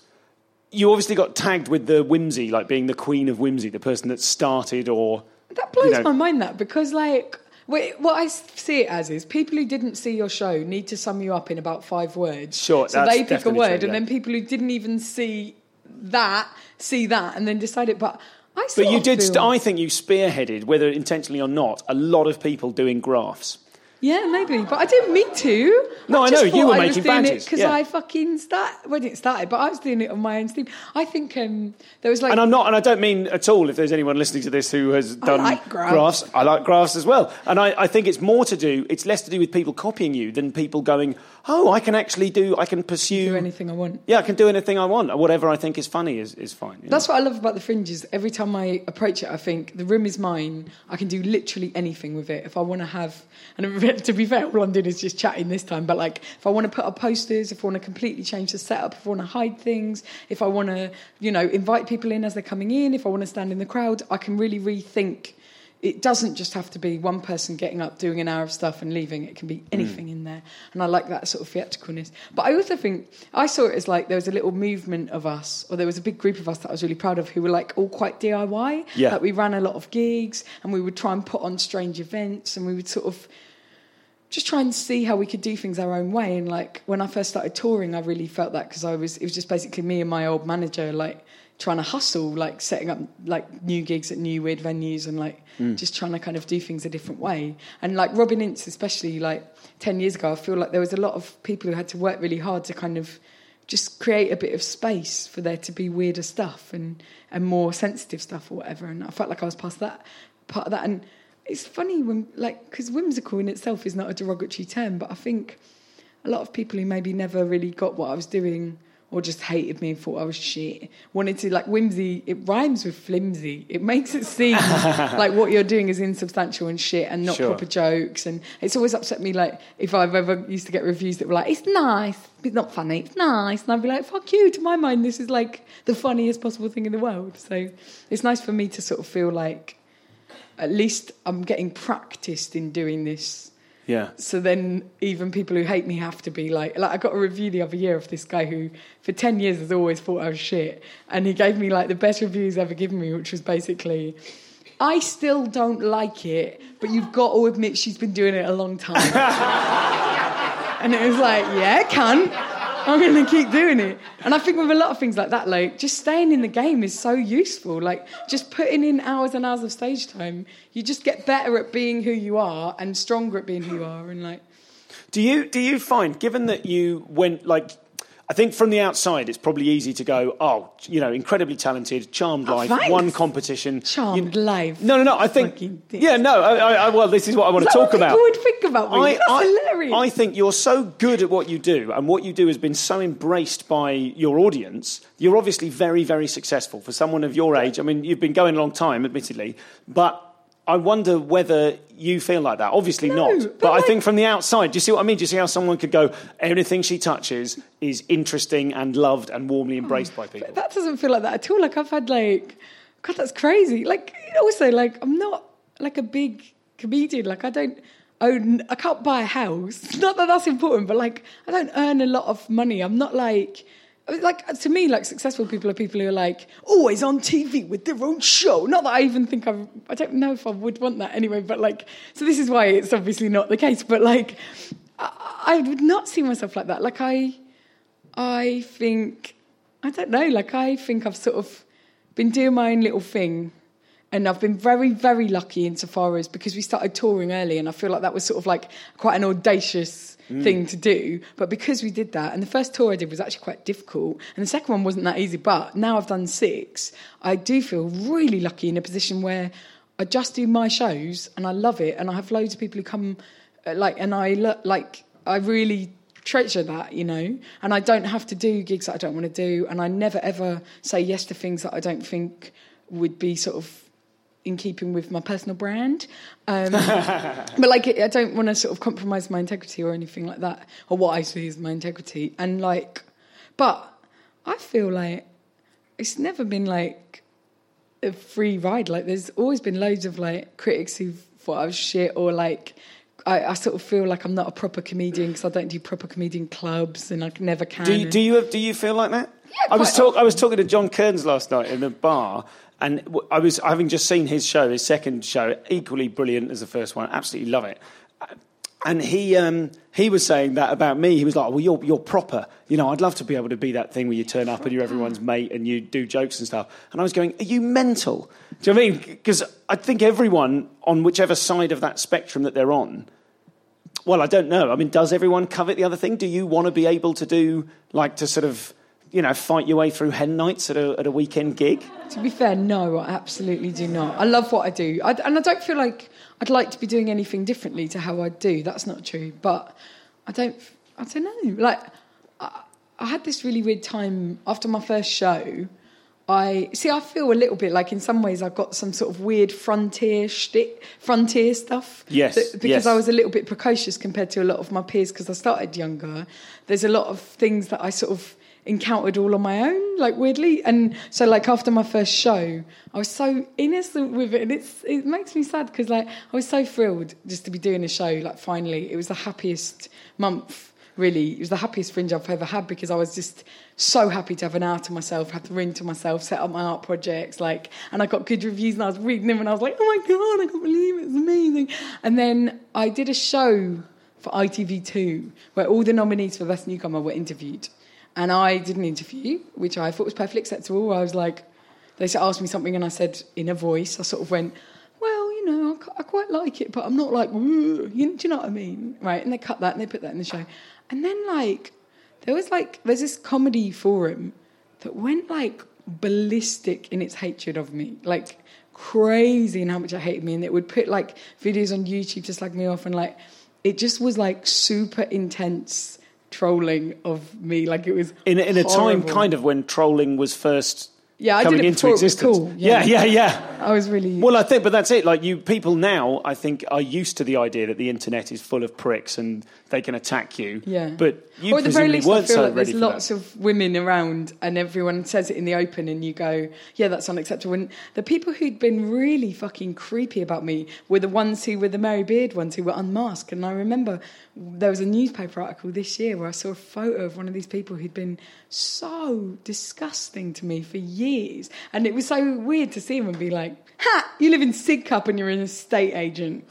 You obviously got tagged with the whimsy, like being the queen of whimsy, the person that started or... That blows you know, my mind, that, because, like... Wait, what I see it as is people who didn't see your show need to sum you up in about five words. Sure, so that's they pick a definitely word, true, and yeah. then people who didn't even see that see that, and then decide it. But I sort But you of did, feel... st- I think you spearheaded, whether intentionally or not, a lot of people doing graphs. Yeah, maybe, but I didn't mean to. No, I just know, you thought were I making was doing badges, because yeah. I fucking start. Well, I didn't start it, but I was doing it on my own steam. I think um, there was like, And I'm not, and I don't mean at all if there's anyone listening to this who has done like graphs. I like graphs as well. And I, I think it's more to do, it's less to do with people copying you than people going, oh, I can actually do, I can pursue... do anything I want. Yeah, I can do anything I want. Whatever I think is funny is, is fine. you That's know? what I love about the Fringes. Every time I approach it, I think the room is mine. I can do literally anything with it if I want to have. And to be fair, all I'm doing is just chatting this time. But like, if I want to put up posters, if I want to completely change the setup, if I want to hide things, if I want to, you know, invite people in as they're coming in, if I want to stand in the crowd, I can really rethink. It doesn't just have to be one person getting up, doing an hour of stuff and leaving. It can be anything mm. in there. And I like that sort of theatricalness. But I also think, I saw it as like there was a little movement of us, or there was a big group of us that I was really proud of, who were like all quite D I Y. Yeah. Like we ran a lot of gigs and we would try and put on strange events, and we would sort of just try and see how we could do things our own way. And like when I first started touring, I really felt that because I was, it was just basically me and my old manager, like, trying to hustle, like setting up like new gigs at new weird venues and like mm. just trying to kind of do things a different way. And like Robin Ince, especially like ten years ago, I feel like there was a lot of people who had to work really hard to kind of just create a bit of space for there to be weirder stuff and, and more sensitive stuff or whatever. And I felt like I was past that part of that. And it's funny when like, because whimsical in itself is not a derogatory term, but I think a lot of people who maybe never really got what I was doing or just hated me and thought I was shit, wanted to, like, whimsy, it rhymes with flimsy. It makes it seem like what you're doing is insubstantial and shit and not Sure. proper jokes. And it's always upset me, like, if I've ever used to get reviews that were like, it's nice, it's not funny, it's nice. And I'd be like, fuck you, to my mind, this is, like, the funniest possible thing in the world. So it's nice for me to sort of feel like at least I'm getting practiced in doing this Yeah. So then even people who hate me have to be like, like I got a review the other year of this guy who for ten years has always thought I was shit. And he gave me like the best review he's ever given me, which was basically, I still don't like it, but you've got to admit she's been doing it a long time. And it was like, yeah, cunt. I'm going to keep doing it. And I think with a lot of things like that, like, just staying in the game is so useful. Like, just putting in hours and hours of stage time, you just get better at being who you are and stronger at being who you are. And, like... Do you, do you find, given that you went, like... I think from the outside, it's probably easy to go, oh, you know, incredibly talented, charmed Oh, life, thanks. one competition. Charmed you, life. No, no, no, I think... Fucking dick. Yeah, no, I, I, well, this is what I want Is to that talk what about. people would think about me? I, That's I, hilarious. I think you're so good at what you do, and what you do has been so embraced by your audience. You're obviously very, very successful for someone of your age. I mean, you've been going a long time, admittedly, but I wonder whether you feel like that. Obviously No, not. but But like- I think from the outside, do you see what I mean? Do you see how someone could go, anything she touches is interesting and loved and warmly embraced by people? But that doesn't feel like that at all. Like, I've had, like... God, that's crazy. Like, also, like, I'm not, like, a big comedian. Like, I don't own... I can't buy a house. Not that that's important, but, like, I don't earn a lot of money. I'm not, like... Like, to me, like, successful people are people who are, like, always on T V with their own show. Not that I even think I... I don't know if I would want that anyway, but, like... So this is why it's obviously not the case. But, like, I, I would not see myself like that. Like, I... I think... I don't know. Like, I think I've sort of been doing my own little thing. And I've been very, very lucky insofar as... Because we started touring early, and I feel like that was sort of, like, quite an audacious... Mm. thing to do, but because we did that, and the first tour I did was actually quite difficult, and the second one wasn't that easy, but now I've done six, I do feel really lucky in a position where I just do my shows and I love it, and I have loads of people who come, uh, like, and I lo- like I really treasure that, you know, and I don't have to do gigs that I don't want to do, and I never ever say yes to things that I don't think would be sort of in keeping with my personal brand. Um, but, like, I don't want to sort of compromise my integrity or anything like that, or what I see as my integrity. And, like, but I feel like it's never been, like, a free ride. Like, there's always been loads of, like, critics who thought I was shit, or, like, I, I sort of feel like I'm not a proper comedian because I don't do proper comedian clubs, and I never can. Do you, do you, do you feel like that? Yeah, I was quite talk, I was often. talking to John Kearns last night in the bar, and w- I was having just seen his show, his second show, equally brilliant as the first one. Absolutely love it. And he um, he was saying that about me. He was like, "Well, you're you're proper. You know, I'd love to be able to be that thing where you turn up and you're everyone's mate and you do jokes and stuff." And I was going, "Are you mental?" Do you know what I mean? Because I think everyone on whichever side of that spectrum that they're on. Well, I don't know. I mean, does everyone covet the other thing? Do you want to be able to do, like, to sort of, you know, fight your way through hen nights at a, at a weekend gig? To be fair, no, I absolutely do not. I love what I do. I, and I don't feel like I'd like to be doing anything differently to how I do. That's not true. But I don't, I don't know. Like, I, I had this really weird time after my first show. I see. I feel a little bit like, in some ways, I've got some sort of weird frontier shtick, frontier stuff. Yes, that, because yes. I was a little bit precocious compared to a lot of my peers because I started younger. There's a lot of things that I sort of encountered all on my own, like, weirdly. And so, like, after my first show, I was so innocent with it, and it's it makes me sad because, like, I was so thrilled just to be doing a show. Like, finally, it was the happiest month. Really, it was the happiest Fringe I've ever had because I was just so happy to have an hour to myself, have the ring to myself, set up my art projects, like, and I got good reviews and I was reading them and I was like, oh my God, I can't believe it, it's amazing. And then I did a show for I T V two where all the nominees for Best Newcomer were interviewed. And I did an interview, which I thought was perfectly acceptable. I was like, they asked me something and I said in a voice, I sort of went, well, you know, I quite like it, but I'm not like, you, do you know what I mean? Right, and they cut that and they put that in the show. And then, like, there was, like, there's this comedy forum that went, like, ballistic in its hatred of me. Like, crazy in how much I hated me. And it would put, like, videos on YouTube to slag me off. And, like, it just was, like, super intense trolling of me. Like, it was In, in a time, horrible. kind of, when trolling was first Yeah, I coming did it into before it was existence. cool. Yeah, Yeah. yeah, yeah. I was really... Well, I think, but that's it. Like, you people now, I think, are used to the idea that the internet is full of pricks and they can attack you. Yeah. But you or at the very presumably least, I weren't feel so like ready there's for lots that. of women around, and everyone says it in the open, and you go, "Yeah, that's unacceptable." And the people who'd been really fucking creepy about me were the ones who were the Mary Beard ones who were unmasked. And I remember there was a newspaper article this year where I saw a photo of one of these people who'd been so disgusting to me for years, and it was so weird to see him and be like, "Ha! You live in Sidcup and you're an estate agent."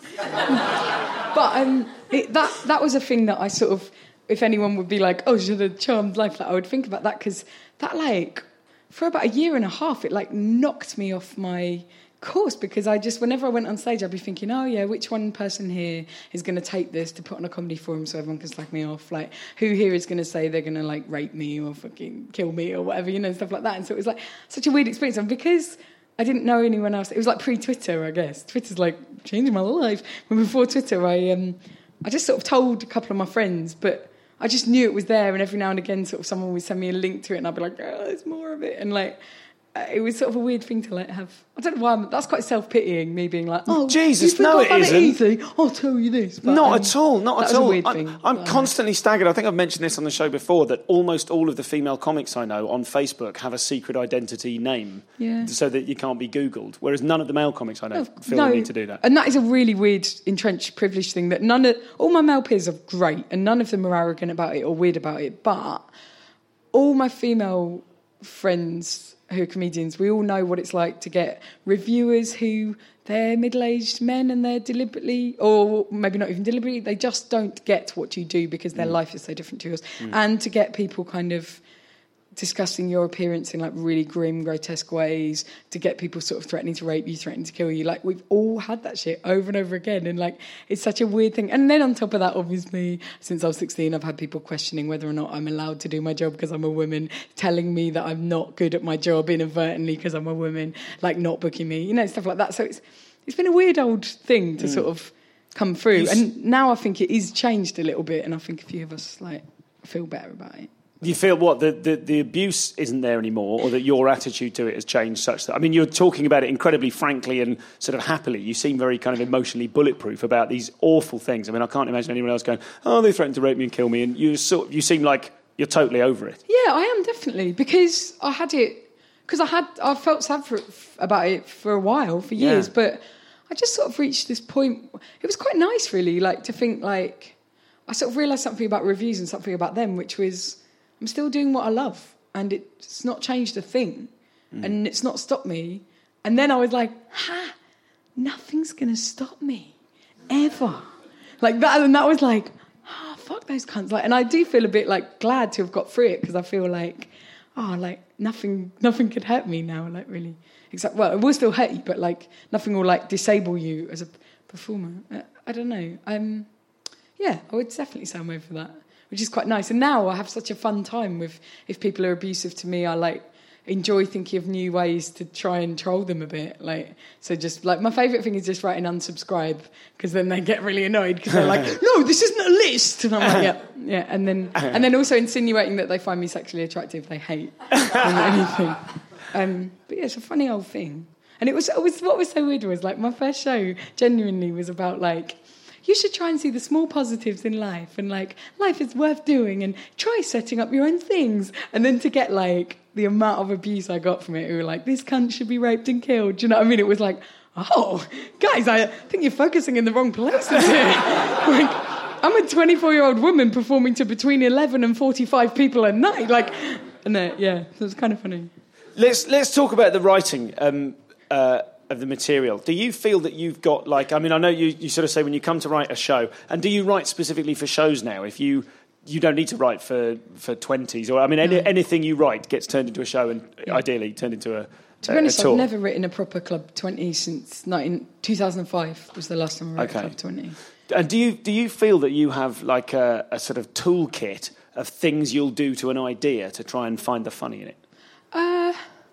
But um, it, that that was a thing that I sort of, if anyone would be like, "Oh, she had a charmed life," like, I would think about that, because that, like, for about a year and a half, it like knocked me off my course, because I just, whenever I went on stage, I'd be thinking, oh yeah, which one person here is going to take this to put on a comedy forum so everyone can slag me off? Like, who here is going to say they're going to like rape me or fucking kill me or whatever, you know, stuff like that. And so it was like such a weird experience. And because I didn't know anyone else, it was like pre-Twitter, I guess. Twitter's like changing my life. But before Twitter, I um, I just sort of told a couple of my friends, but I just knew it was there. And every now and again, sort of someone would send me a link to it, and I'd be like, oh, there's more of it. And like, it was sort of a weird thing to like have. I don't know why. I'm, that's quite self-pitying, me being like, "Oh, Jesus, you no, it have isn't. It easy. I'll tell you this." But, not um, at all, not that at was all. A weird I'm, thing. I'm But, constantly staggered. I think I've mentioned this on the show before, that almost all of the female comics I know on Facebook have a secret identity name, Yeah. so that you can't be Googled. Whereas none of the male comics I know feel no, the need to do that. And that is a really weird, entrenched privilege thing that none of all my male peers are great, and none of them are arrogant about it or weird about it. But all my female friends who are comedians, we all know what it's like to get reviewers who they're middle-aged men and they're deliberately, or maybe not even deliberately, they just don't get what you do because their mm. life is so different to yours. Mm. And to get people kind of discussing your appearance in like really grim, grotesque ways, to get people sort of threatening to rape you, threatening to kill you. Like, we've all had that shit over and over again, and like, it's such a weird thing. And then on top of that, obviously, since I was sixteen, I've had people questioning whether or not I'm allowed to do my job because I'm a woman, telling me that I'm not good at my job inadvertently because I'm a woman, like not booking me, you know, stuff like that. So it's it's been a weird old thing to mm. sort of come through. You and now I think it is changed a little bit, and I think a few of us like feel better about it. You feel what, the, the, the abuse isn't there anymore, or that your attitude to it has changed such that, I mean, you're talking about it incredibly frankly and sort of happily. You seem very kind of emotionally bulletproof about these awful things. I mean, I can't imagine anyone else going, oh, they threatened to rape me and kill me, and you sort you seem like you're totally over it. Yeah, I am definitely, because I had it, because I had, I felt sad for, about it for a while, for years, Yeah. but I just sort of reached this point. It was quite nice, really, like to think like, I sort of realised something about reviews and something about them, which was, I'm still doing what I love, and it's not changed a thing, mm. and it's not stopped me. And then I was like, ha, nothing's going to stop me, ever. Like that, and that was like, ah, oh, fuck those cunts. Like, and I do feel a bit like glad to have got through it, because I feel like, oh, like nothing, nothing could hurt me now. Like really, except well, it will still hurt you, but like nothing will like disable you as a performer. I, I don't know. Um, yeah, I would definitely say I'm over that, which is quite nice. And now I have such a fun time with, if people are abusive to me, I like enjoy thinking of new ways to try and troll them a bit. Like, so just like, my favourite thing is just writing unsubscribe, because then they get really annoyed because they're like, no, this isn't a list. And I'm like, yeah, yeah. And then, and then also insinuating that they find me sexually attractive, they hate anything. Um, but yeah, it's a funny old thing. And it was, it was, what was so weird was like, my first show genuinely was about like, you should try and see the small positives in life, and like life is worth doing, and try setting up your own things. And then to get like the amount of abuse I got from it, who were like, this cunt should be raped and killed. Do you know what I mean? It was like, oh, guys, I think you're focusing in the wrong places here. Like, I'm a twenty-four-year-old woman performing to between eleven and forty-five people a night. Like, and uh, yeah, so it was kind of funny. Let's let's talk about the writing. Um, uh, of the material. Do you feel that you've got, like, I mean, I know you, you sort of say when you come to write a show, and do you write specifically for shows now? If you you don't need to write for, for twenties, or, I mean, any, no. anything you write gets turned into a show, and yeah. ideally turned into a To be honest, I've never written a proper Club twenty since nineteen, two thousand five was the last time I wrote okay. Club twenty. And do you do you feel that you have like a, a sort of toolkit of things you'll do to an idea to try and find the funny in it? Uh...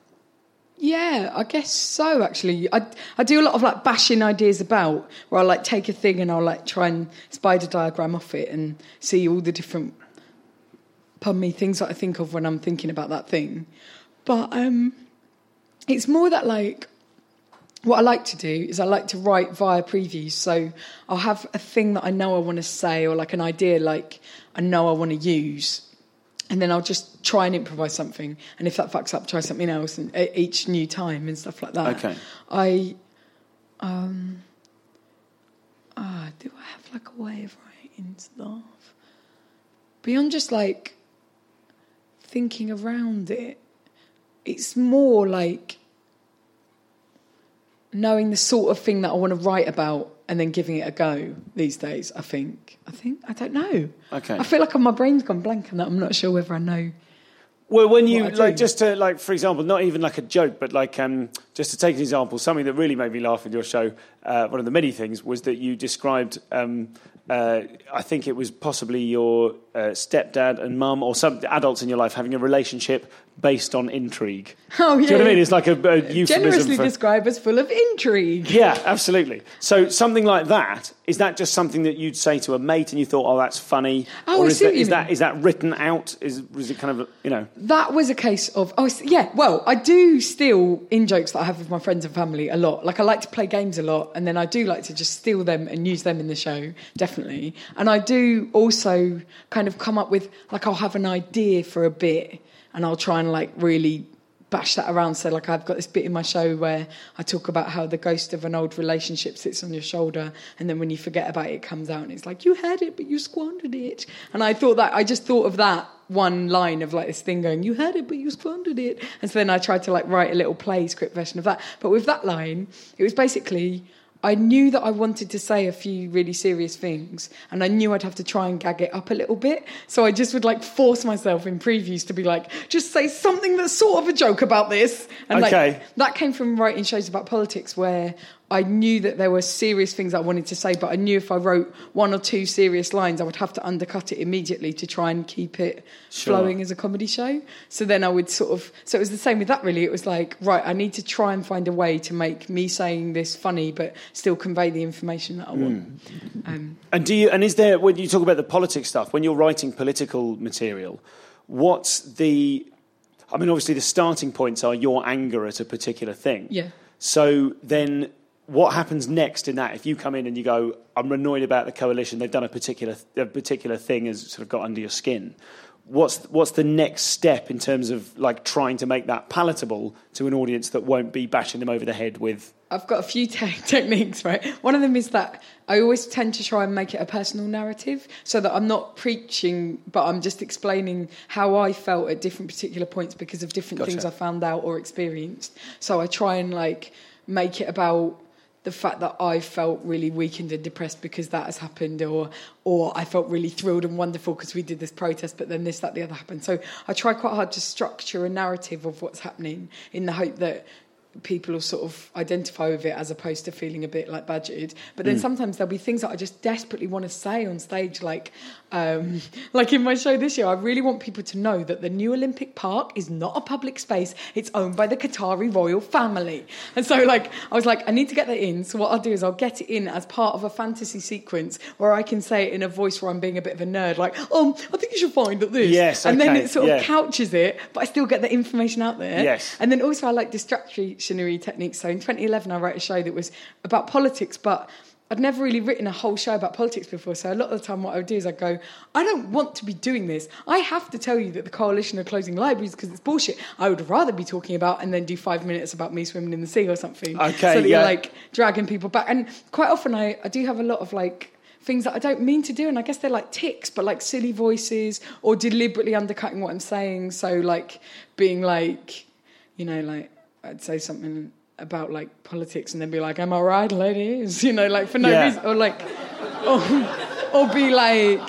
Yeah, I guess so, actually. I, I do a lot of, like, bashing ideas about, where I'll, like, take a thing and I'll, like, try and spider diagram off it and see all the different, pardon me, things that I think of when I'm thinking about that thing. But, um, it's more that like, what I like to do is I like to write via previews. So I'll have a thing that I know I want to say, or like an idea like I know I want to use, and then I'll just try and improvise something. And if that fucks up, try something else, and uh, each new time and stuff like that. Okay. I, um, ah, do I have like a way of writing stuff beyond just like thinking around it? It's more like knowing the sort of thing that I want to write about and then giving it a go these days, I think. I think, I don't know. Okay. I feel like my brain's gone blank and that I'm not sure whether I know. Well, when you, what I like, do. just to, like, for example, not even like a joke, but like, um, just to take an example, something that really made me laugh with your show, uh, one of the many things, was that you described, um, uh, I think it was possibly your uh, stepdad and mum or some adults in your life having a relationship based on intrigue. Oh, yeah. Do you know what I mean? It's like a, a euphemism Generously for... described as full of intrigue. Yeah, absolutely. So something like that, is that just something that you'd say to a mate and you thought, oh, that's funny? Oh, or I is see that, what you is that mean. is that written out? Is, is it kind of, you know... That was a case of, oh, yeah, well, I do steal in-jokes that I have with my friends and family a lot. Like, I like to play games a lot, and then I do like to just steal them and use them in the show, definitely. And I do also kind of come up with, like, I'll have an idea for a bit, and I'll try and, like, really bash that around. So, like, I've got this bit in my show where I talk about how the ghost of an old relationship sits on your shoulder, and then when you forget about it, it comes out, and it's like, you had it, but you squandered it. And I thought that, I just thought of that one line of, like, this thing going, you had it, but you squandered it. And so then I tried to, like, write a little play script version of that. But with that line, it was basically... I knew that I wanted to say a few really serious things, and I knew I'd have to try and gag it up a little bit. So I just would, like, force myself in previews to be like, just say something that's sort of a joke about this. And okay. like, that came from writing shows about politics where I knew that there were serious things I wanted to say, but I knew if I wrote one or two serious lines, I would have to undercut it immediately to try and keep it Sure. flowing as a comedy show. So then I would sort of... So it was the same with that, really. It was like, right, I need to try and find a way to make me saying this funny, but still convey the information that I want. Mm. Um, And do you? And is there, when you talk about the politics stuff, when you're writing political material, what's the... I mean, obviously the starting points are your anger at a particular thing. Yeah. So then... What happens next in that? If you come in and you go, I'm annoyed about the coalition, they've done a particular a particular thing has sort of got under your skin. What's what's the next step in terms of like trying to make that palatable to an audience that won't be bashing them over the head with? I've got a few te- techniques, right? One of them is that I always tend to try and make it a personal narrative so that I'm not preaching, but I'm just explaining how I felt at different particular points because of different Gotcha. things I found out or experienced. So I try and like make it about the fact that I felt really weakened and depressed because that has happened, or or I felt really thrilled and wonderful because we did this protest, but then this, that, the other happened. So I try quite hard to structure a narrative of what's happening in the hope that people will sort of identify with it as opposed to feeling a bit like budgeted. But then mm. sometimes there'll be things that I just desperately want to say on stage, like um, like in my show this year, I really want people to know that the new Olympic Park is not a public space. It's owned by the Qatari royal family. And so like I was like, I need to get that in. So what I'll do is I'll get it in as part of a fantasy sequence where I can say it in a voice where I'm being a bit of a nerd, like, um, I think you should find that this. Yes, and okay, then it sort yeah. of couches it, but I still get the information out there. Yes. And then also I like distractionary techniques. So in twenty eleven, I wrote a show that was about politics, but I'd never really written a whole show about politics before. So a lot of the time what I would do is I'd go, I don't want to be doing this. I have to tell you that the coalition are closing libraries because it's bullshit. I would rather be talking about, and then do five minutes about me swimming in the sea or something. Okay, so that yeah. you're like dragging people back. And quite often I, I do have a lot of like things that I don't mean to do, and I guess they're like tics, but like silly voices or deliberately undercutting what I'm saying. So like being like, you know, like I'd say something about like politics and then be like, am I right, ladies? You know, like for no yeah. reason, or like, or, or be like,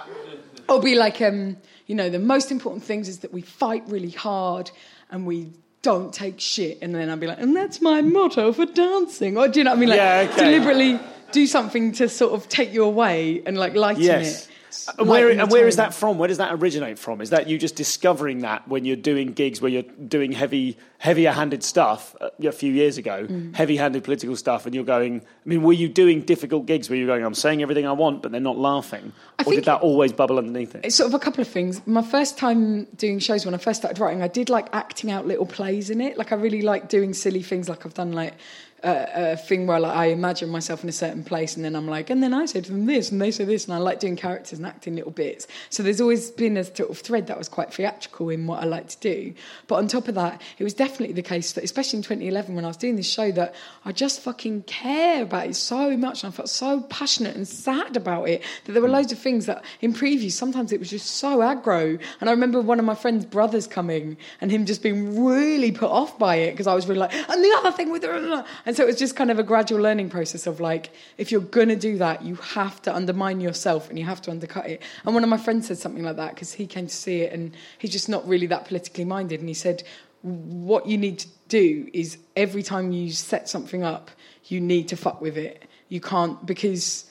or be like, um, you know, the most important things is that we fight really hard and we don't take shit. And then I'd be like, and that's my motto for dancing. Or do you know what I mean? Like yeah, okay. deliberately do something to sort of take you away and like lighten yes. it. And where, Lighten the and where is tone. that from? Where does that originate from? Is that you just discovering that when you're doing gigs where you're doing heavy heavier-handed stuff uh, a few years ago, Mm. heavy-handed political stuff, and you're going, I mean, were you doing difficult gigs where you're going, I'm saying everything I want, but they're not laughing? I or think did that always bubble underneath it? It's sort of a couple of things. My first time doing shows, when I first started writing, I did like acting out little plays in it. Like I really like doing silly things. Like I've done like a, a thing where like I imagine myself in a certain place, and then I'm like, and then I say to them this, and they say this, and I like doing characters and acting little bits. So there's always been a sort of thread that was quite theatrical in what I like to do. But on top of that, it was definitely the case that, especially in twenty eleven when I was doing this show, that I just fucking care about it so much, and I felt so passionate and sad about it that there were loads of things that in previews sometimes it was just so aggro. And I remember one of my friend's brothers coming and him just being really put off by it because I was really like, and the other thing with the... And so it was just kind of a gradual learning process of like, if you're going to do that, you have to undermine yourself and you have to undercut it. And one of my friends said something like that because he came to see it and he's just not really that politically minded. And he said, what you need to do is every time you set something up, you need to fuck with it. You can't, because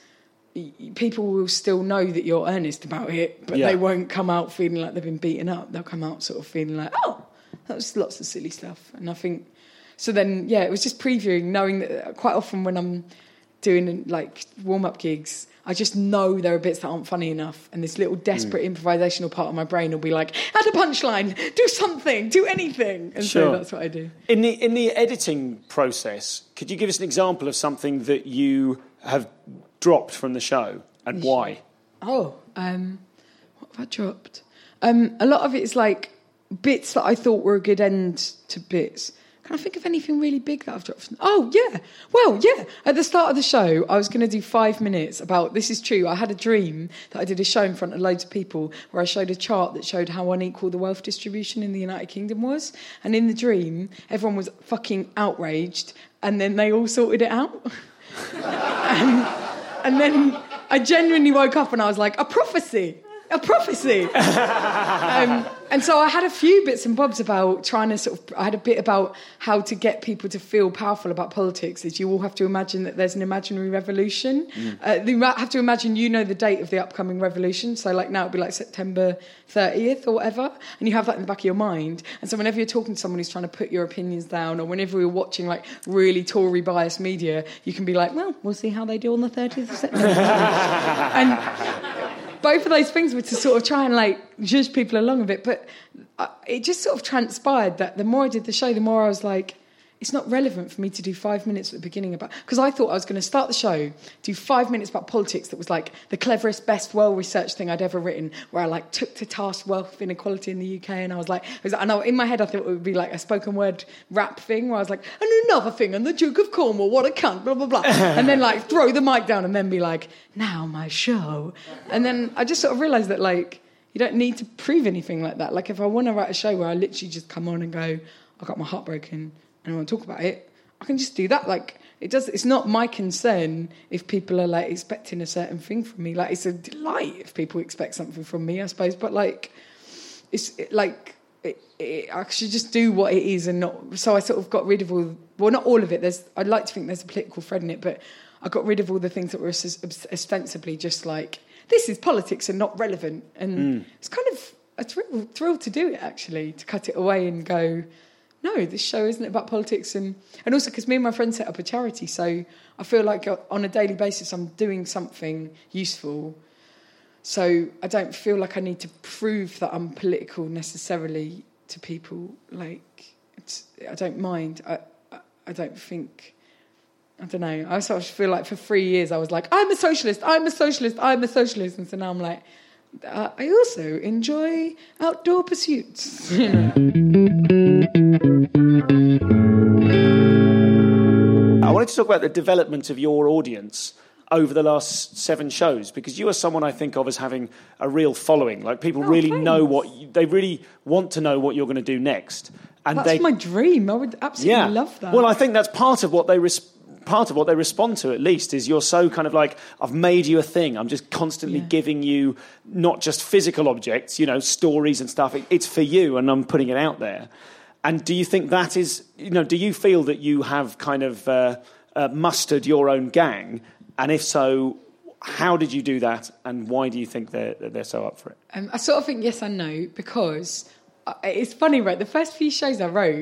people will still know that you're earnest about it, but yeah. they won't come out feeling like they've been beaten up. They'll come out sort of feeling like, oh, that was lots of silly stuff. And I think... So then, yeah, it was just previewing, knowing that quite often when I'm doing, like, warm-up gigs, I just know there are bits that aren't funny enough, and this little desperate mm. improvisational part of my brain will be like, add a punchline, do something, do anything. And sure. so that's what I do. In the in the editing process, could you give us an example of something that you have dropped from the show, and sure. why? Oh, um, what have I dropped? Um, a lot of it is, like, bits that I thought were a good end to bits. Can I think of anything really big that I've dropped? Oh, yeah. Well, yeah. At the start of the show, I was going to do five minutes about, this is true, I had a dream that I did a show in front of loads of people where I showed a chart that showed how unequal the wealth distribution in the United Kingdom was. And in the dream, everyone was fucking outraged, and then they all sorted it out. and, and then I genuinely woke up and I was like, a prophecy. A prophecy. um, and so I had a few bits and bobs about trying to sort of... I had a bit about how to get people to feel powerful about politics, is you all have to imagine that there's an imaginary revolution. Mm. Uh, you have to imagine you know the date of the upcoming revolution. So like now it'd be like September thirtieth or whatever. And you have that in the back of your mind. And so whenever you're talking to someone who's trying to put your opinions down, or whenever you're watching like really Tory biased media, you can be like, well, we'll see how they do on the thirtieth of September. and... Both of those things were to sort of try and, like, judge people along a bit. But it just sort of transpired that the more I did the show, the more I was like, it's not relevant for me to do five minutes at the beginning about... Because I thought I was going to start the show, do five minutes about politics that was, like, the cleverest, best, well-researched thing I'd ever written, where I, like, took to task wealth inequality in the U K, and I was like... It was, and I, in my head, I thought it would be, like, a spoken word rap thing, where I was like, and another thing, and the Duke of Cornwall, what a cunt, blah, blah, blah. And then, like, throw the mic down and then be like, now my show. And then I just sort of realised that, like, you don't need to prove anything like that. Like, if I want to write a show where I literally just come on and go, I got my heart broken... and I want to talk about it, I can just do that. Like, it does. It's not my concern if people are, like, expecting a certain thing from me. Like, it's a delight if people expect something from me, I suppose. But, like, it's, it, like, it, it, I should just do what it is and not... So I sort of got rid of all... Well, not all of it. There's. I'd like to think there's a political thread in it, but I got rid of all the things that were ostensibly just, like, this is politics and not relevant. And mm. it's kind of a thrill, thrill to do it, actually, to cut it away and go... No, this show isn't about politics. And, and also because me and my friend set up a charity, so I feel like on a daily basis I'm doing something useful. So I don't feel like I need to prove that I'm political necessarily to people. Like, it's, I don't mind. I, I, I don't think... I don't know. I sort of feel like for three years I was like, I'm a socialist, I'm a socialist, I'm a socialist. And so now I'm like, uh, I also enjoy outdoor pursuits. You know? I wanted to talk about the development of your audience over the last seven shows, because you are someone I think of as having a real following. Like, people oh, really thanks. know what you, they really want to know what you're going to do next. And that's they, my dream. I would absolutely yeah. love that. Well, I think that's part of what they res- part of what they respond to, at least, is you're so kind of like, I've made you a thing. I'm just constantly yeah. giving you not just physical objects, you know, stories and stuff. It, it's for you, and I'm putting it out there. And do you think that is, you know, do you feel that you have kind of uh, uh, mustered your own gang? And if so, how did you do that? And why do you think they're, they're so up for it? Um, I sort of think yes and no, because it's funny, right? The first few shows I wrote,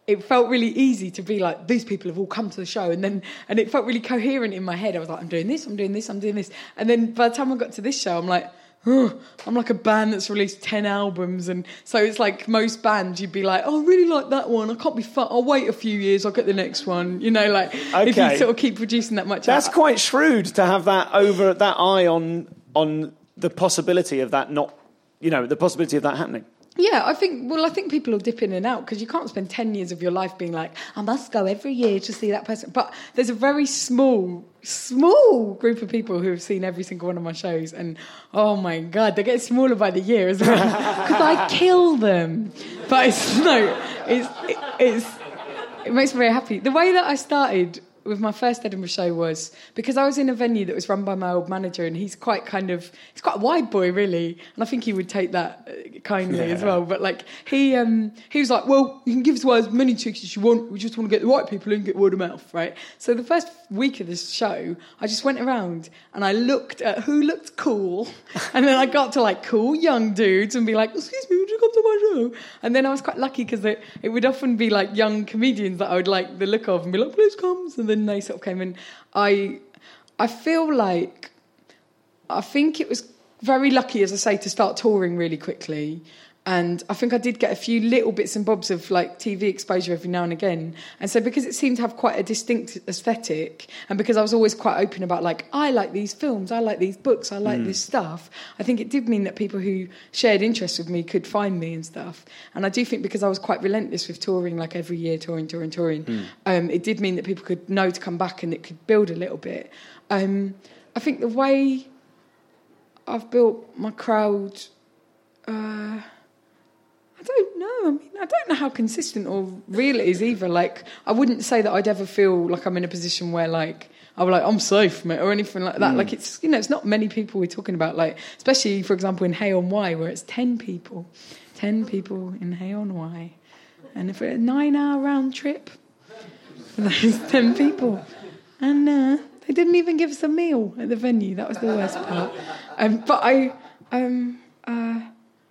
it felt really easy to be like, these people have all come to the show, and then and it felt really coherent in my head. I was like, I'm doing this, I'm doing this, I'm doing this, and then by the time I got to this show, I'm like, oh, I'm like a band that's released ten albums, and so it's like most bands, you'd be like, oh, I really like that one. I can't be fun. I'll wait a few years. I'll get the next one. You know, like okay. if you sort of keep producing that much. That's out. quite shrewd to have that over that eye on on the possibility of that not, you know, the possibility of that happening. Yeah, I think, well, I think people will dip in and out because you can't spend ten years of your life being like, I must go every year to see that person. But there's a very small, small group of people who have seen every single one of my shows. And, oh, my God, they get smaller by the year as well because I kill them. But it's, no, it's, it, it's, it makes me very happy. The way that I started with my first Edinburgh show was because I was in a venue that was run by my old manager, and he's quite kind of, he's quite a wide boy, really, and I think he would take that kindly yeah. as well. But like he um, he was like, well, you can give us as many tickets as you want. We just want to get the right people in, get word of mouth, right? So the first week of this show, I just went around and I looked at who looked cool, and then I got to like cool young dudes and be like, excuse me, would you come to my show? And then I was quite lucky because it, it would often be like young comedians that I would like the look of and be like, please come. And then they sort of came in. I I feel like I think it was very lucky, as I say, to start touring really quickly. And I think I did get a few little bits and bobs of like T V exposure every now and again. And so because it seemed to have quite a distinct aesthetic, and because I was always quite open about like, I like these films, I like these books, I like mm. this stuff, I think it did mean that people who shared interests with me could find me and stuff. And I do think because I was quite relentless with touring, like every year, touring, touring, touring, mm. um, it did mean that people could know to come back and it could build a little bit. Um, I think the way I've built my crowd... Uh, I don't know. I mean, I don't know how consistent or real it is either. Like, I wouldn't say that I'd ever feel like I'm in a position where, like, I'm like, I'm safe, mate, or anything like that. Mm. Like, it's, you know, it's not many people we're talking about. Like, especially, for example, in Hay on Wye, where it's ten people. ten people in Hay on Wye. And for a nine-hour round trip for those ten people. And uh, they didn't even give us a meal at the venue. That was the worst part. Um, but I... Um, uh,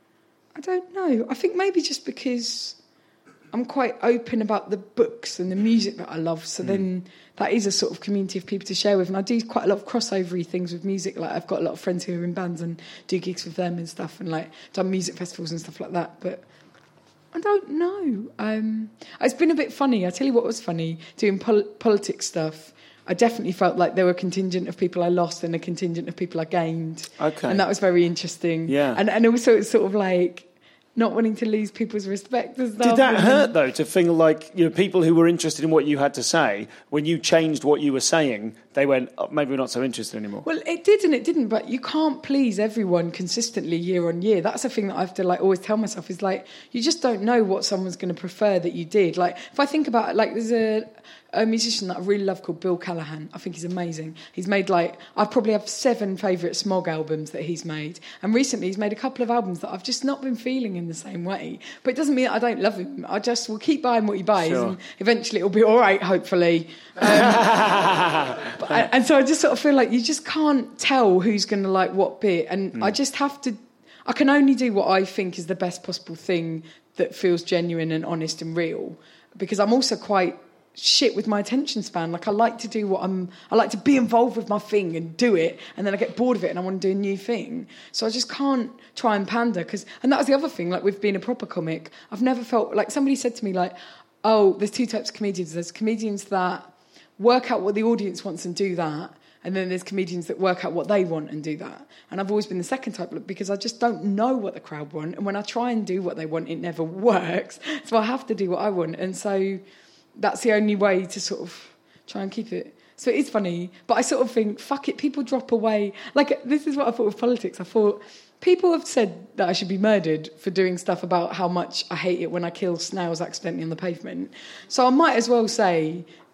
I don't know. I think maybe just because I'm quite open about the books and the music that I love, so mm. then that is a sort of community of people to share with. And I do quite a lot of crossover-y things with music. Like, I've got a lot of friends who are in bands and do gigs with them and stuff, and like done music festivals and stuff like that. But I don't know. Um, it's been a bit funny. I tell you what was funny, doing pol- politics stuff. I definitely felt like there were a contingent of people I lost and a contingent of people I gained. Okay. And that was very interesting. Yeah. And and also it's sort of like not wanting to lose people's respect and stuff. Did that and hurt, though, to feel like, you know, people who were interested in what you had to say, when you changed what you were saying, they went, oh, maybe we're not so interested anymore? Well, it did and it didn't, but you can't please everyone consistently year on year. That's the thing that I have to, like, always tell myself is, like, you just don't know what someone's going to prefer that you did. Like, if I think about it, like, there's a... a musician that I really love called Bill Callahan. I think he's amazing. He's made like, I probably have seven favourite Smog albums that he's made. And recently he's made a couple of albums that I've just not been feeling in the same way. But it doesn't mean that I don't love him. I just will keep buying what he buys sure. and eventually it'll be all right, hopefully. Um, but, and so I just sort of feel like you just can't tell who's going to like what bit. And mm. I just have to, I can only do what I think is the best possible thing that feels genuine and honest and real. Because I'm also quite shit with my attention span. Like, I like to do what I'm I like to be involved with my thing and do it, and then I get bored of it and I want to do a new thing. So I just can't try and pander, because and that was the other thing, like with being a proper comic, I've never felt like somebody said to me like, oh, there's two types of comedians. There's comedians that work out what the audience wants and do that, and then there's comedians that work out what they want and do that. And I've always been the second type, because I just don't know what the crowd want, and when I try and do what they want, it never works. So I have to do what I want, and so that's the only way to sort of try and keep it. So it is funny, but I sort of think, fuck it, people drop away. Like, this is what I thought of politics. I thought, people have said that I should be murdered for doing stuff about how much I hate it when I kill snails accidentally on the pavement. So I might as well say,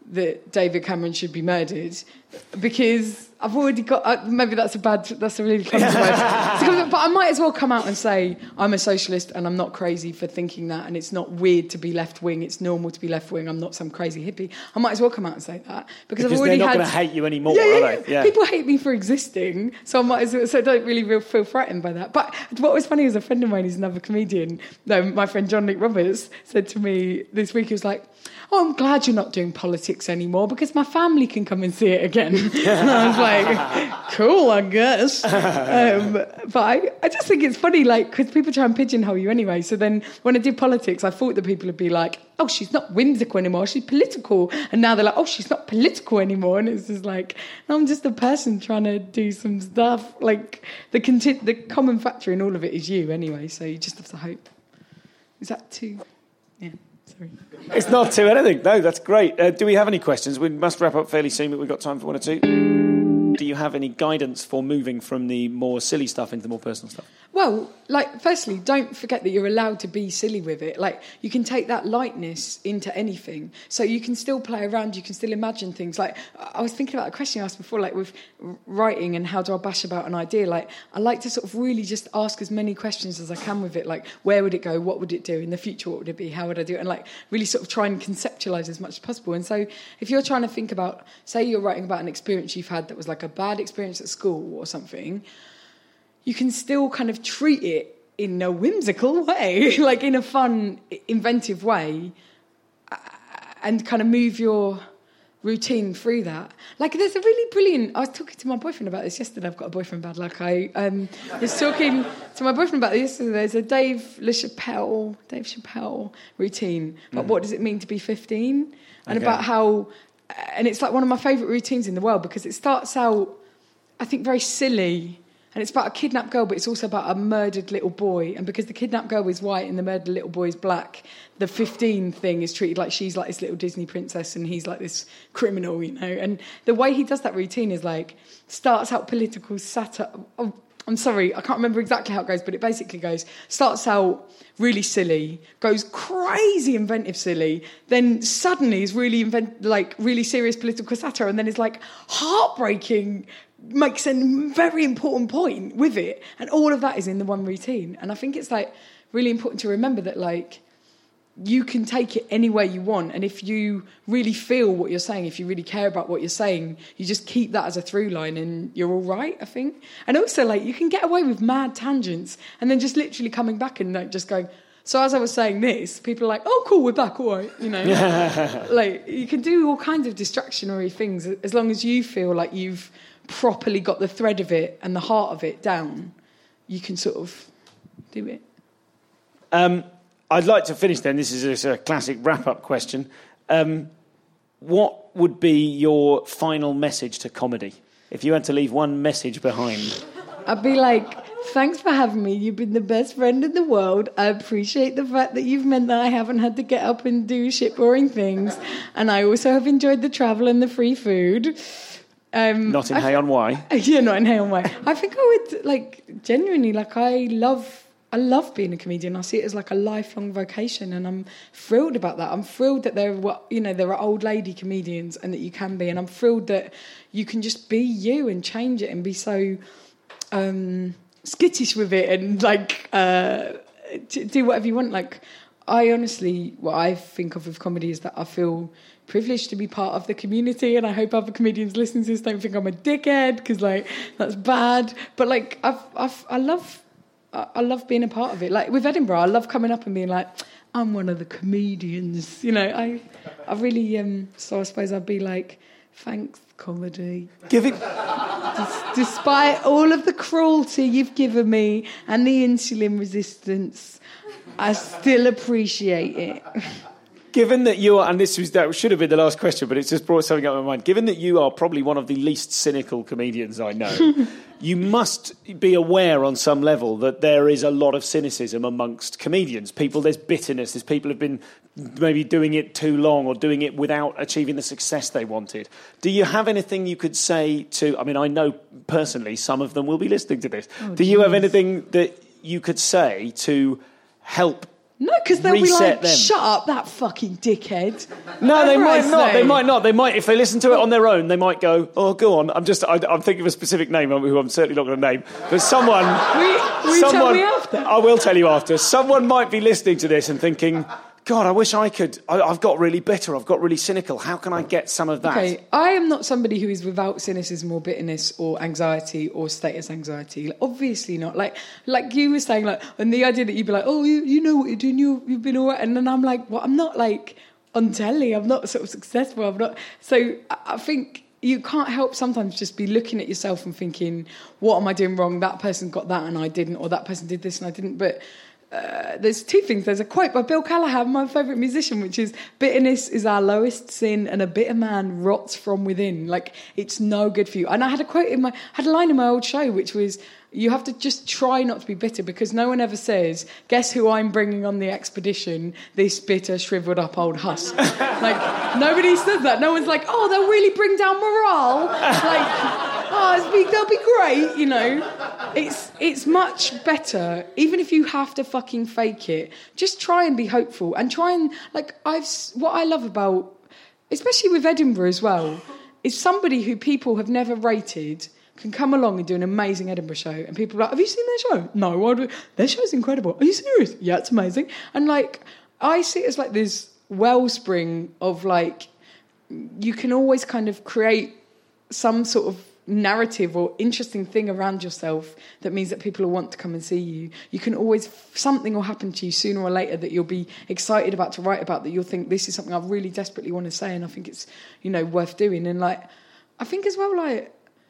that David Cameron should be murdered because I've already got... Uh, maybe that's a bad... That's a really clumsy word. But I might as well come out and say I'm a socialist and I'm not crazy for thinking that, and it's not weird to be left-wing, it's normal to be left-wing, I'm not some crazy hippie. I might as well come out and say that. Because, because I've already they're not had... going to hate you anymore, yeah, yeah, are they? Yeah. People hate me for existing, so I might as well... So I don't really feel threatened by that. But what was funny is a friend of mine who's another comedian, no, my friend John Nick Roberts, said to me this week, he was like, oh, I'm glad you're not doing politics anymore because my family can come and see it again. And I was like, cool, I guess. Um, but I, I just think it's funny, like, because people try and pigeonhole you anyway. So then when I did politics, I thought that people would be like, oh, she's not whimsical anymore, she's political. And now they're like, oh, she's not political anymore. And it's just like, no, I'm just a person trying to do some stuff. Like, the, conti- the common factor in all of it is you anyway, so you just have to hope. Is that too... Yeah. Sorry. It's not to anything. No, that's great. Uh, do we have any questions? We must wrap up fairly soon, but we've got time for one or two. Do you have any guidance for moving from the more silly stuff into the more personal stuff? Well, like, firstly, don't forget that you're allowed to be silly with it. Like, you can take that lightness into anything. So you can still play around, you can still imagine things. Like, I was thinking about a question you asked before, like, with writing and how do I bash about an idea. Like, I like to sort of really just ask as many questions as I can with it. Like, where would it go? What would it do? In the future, what would it be? How would I do it? And, like, really sort of try and conceptualise as much as possible. And so if you're trying to think about, say you're writing about an experience you've had that was like a bad experience at school or something, you can still kind of treat it in a whimsical way, like in a fun, inventive way, and kind of move your routine through that. Like, there's a really brilliant... I was talking to my boyfriend about this yesterday. I've got a boyfriend, bad luck. I um, was talking to my boyfriend about this yesterday. There's a Dave LaChapelle, Dave Chappelle routine about mm. what does it mean to be fifteen, and okay. about how... And it's like one of my favourite routines in the world because it starts out, I think, very silly. And it's about a kidnapped girl, but it's also about a murdered little boy. And because the kidnapped girl is white and the murdered little boy is black, the fifteen thing is treated like she's like this little Disney princess and he's like this criminal, you know. And the way he does that routine is like, starts out political satire. Oh, I'm sorry, I can't remember exactly how it goes, but it basically goes, starts out really silly, goes crazy inventive silly, then suddenly is really invent like really serious political satire, and then is like heartbreaking, makes a very important point with it, and all of that is in the one routine. And I think it's like really important to remember that, like, you can take it any way you want, and if you really feel what you're saying, if you really care about what you're saying, you just keep that as a through line and you're all right, I think. And also, like, you can get away with mad tangents and then just literally coming back and like just going, so as I was saying this, people are like, oh cool, we're back, all right, you know. Like, you can do all kinds of distractionary things as long as you feel like you've properly got the thread of it and the heart of it down. You can sort of do it. Um I'd like to finish then. This is a classic wrap-up question. Um, what would be your final message to comedy? If you had to leave one message behind. I'd be like, thanks for having me. You've been the best friend in the world. I appreciate the fact that you've meant that I haven't had to get up and do shit boring things. And I also have enjoyed the travel and the free food. Um, not in Hay on Wye? Yeah, not in Hay on Wye. I think I would, like, genuinely, like, I love... I love being a comedian. I see it as like a lifelong vocation, and I'm thrilled about that. I'm thrilled that there are, you know, there are old lady comedians and that you can be, and I'm thrilled that you can just be you and change it and be so um, skittish with it and like uh, do whatever you want. Like, I honestly, what I think of with comedy is that I feel privileged to be part of the community, and I hope other comedians listening to this don't think I'm a dickhead because like that's bad. But like I've, I've I love. I love being a part of it. Like with Edinburgh, I love coming up and being like, I'm one of the comedians. You know, I I really, um, so I suppose I'd be like, thanks, comedy. Give it... Des- despite all of the cruelty you've given me and the insulin resistance, I still appreciate it. Given that you are, and this was, that should have been the last question, but it's just brought something up in my mind. Given that you are probably one of the least cynical comedians I know, you must be aware on some level that there is a lot of cynicism amongst comedians. People, there's bitterness. There's people who've been maybe doing it too long or doing it without achieving the success they wanted. Do you have anything you could say to, I mean, I know personally some of them will be listening to this. Oh, Do geez. you have anything that you could say to help No, because they'll be reset like, them. shut up, that fucking dickhead. No, they Whatever I might not. say. They might not. They might, if they listen to it on their own, they might go, oh, go on. I'm just, I, I'm thinking of a specific name who I'm certainly not going to name. But someone... Will you someone, tell me after? I will tell you after. Someone might be listening to this and thinking, God, I wish I could... I, I've got really bitter. I've got really cynical. How can I get some of that? Okay, I am not somebody who is without cynicism or bitterness or anxiety or status anxiety. Like, obviously not. Like, like you were saying, like, and the idea that you'd be like, oh, you, you know what you're doing. You, you've been all right. And then I'm like, well, I'm not like on telly. I'm not sort of successful. I'm not. So I, I think you can't help sometimes just be looking at yourself and thinking, what am I doing wrong? That person got that and I didn't, or that person did this and I didn't. But Uh, there's two things. There's a quote by Bill Callahan, my favourite musician, which is, bitterness is our lowest sin and a bitter man rots from within. Like, it's no good for you. And I had a quote in my, had a line in my old show, which was, you have to just try not to be bitter, because no one ever says, guess who I'm bringing on the expedition, this bitter, shriveled up old husk. Like, nobody says that. No one's like, oh, they'll really bring down morale. Like, oh, it's be, they'll be great, you know. It's it's much better, even if you have to fucking fake it, just try and be hopeful and try and, like, I've what I love about, especially with Edinburgh as well, is somebody who people have never rated can come along and do an amazing Edinburgh show, and people are like, have you seen their show? No, why do their show's incredible. Are you serious? Yeah, it's amazing. And, like, I see it as like this wellspring of, like, you can always kind of create some sort of narrative or interesting thing around yourself that means that people will want to come and see you. You can always, something will happen to you sooner or later that you'll be excited about to write about, that you'll think, this is something I really desperately want to say and I think it's, you know, worth doing. And, like, I think as well, like,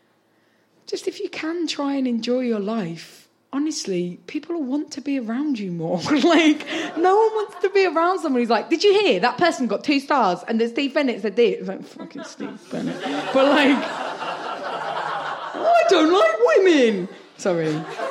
just if you can try and enjoy your life, honestly, people will want to be around you more. Like, no one wants to be around someone who's like, did you hear that person got two stars and there's Steve Bennett that did? It's like, fucking Steve Bennett. But, like, I don't like women. Sorry.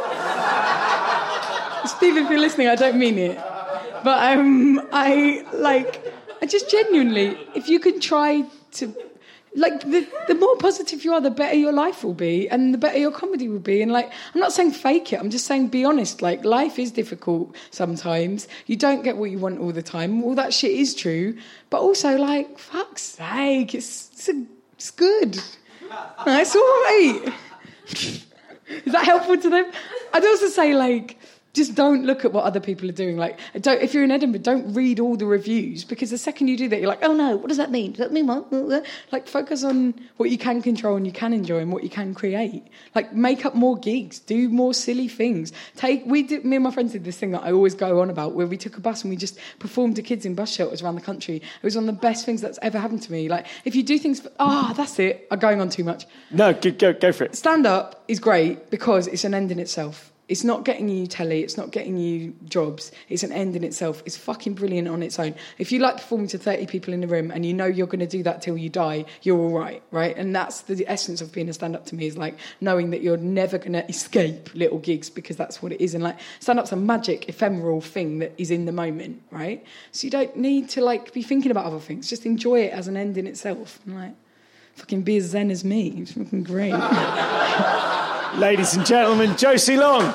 Steve, if you're listening, I don't mean it. But um, I, like, I just genuinely, if you can try to, like, the, the more positive you are, the better your life will be and the better your comedy will be. And, like, I'm not saying fake it. I'm just saying be honest. Like, life is difficult sometimes. You don't get what you want all the time. All that shit is true. But also, like, fuck's sake, it's, it's, a, it's good. No, it's all right. Is that helpful to them? I'd also say, like, just don't look at what other people are doing. Like, don't, if you're in Edinburgh, don't read all the reviews, because the second you do that, you're like, oh no, what does that mean? Does that mean what? Like, focus on what you can control and you can enjoy and what you can create. Like, make up more gigs, do more silly things. Take, we did, me and my friends did this thing that I always go on about, where we took a bus and we just performed to kids in bus shelters around the country. It was one of the best things that's ever happened to me. Like, if you do things, ah, oh, that's it. I'm going on too much. No, go, go, go for it. Stand up is great because it's an end in itself. It's not getting you telly, it's not getting you jobs, it's an end in itself. It's fucking brilliant on its own. If you like performing to thirty people in the room and you know you're going to do that till you die, you're all right, right? And that's the essence of being a stand-up to me, is like knowing that you're never going to escape little gigs, because that's what it is. And, like, stand-up's a magic, ephemeral thing that is in the moment, right? So you don't need to, like, be thinking about other things. Just enjoy it as an end in itself. And, like, fucking be as zen as me. It's fucking great. Ladies and gentlemen, Josie Long.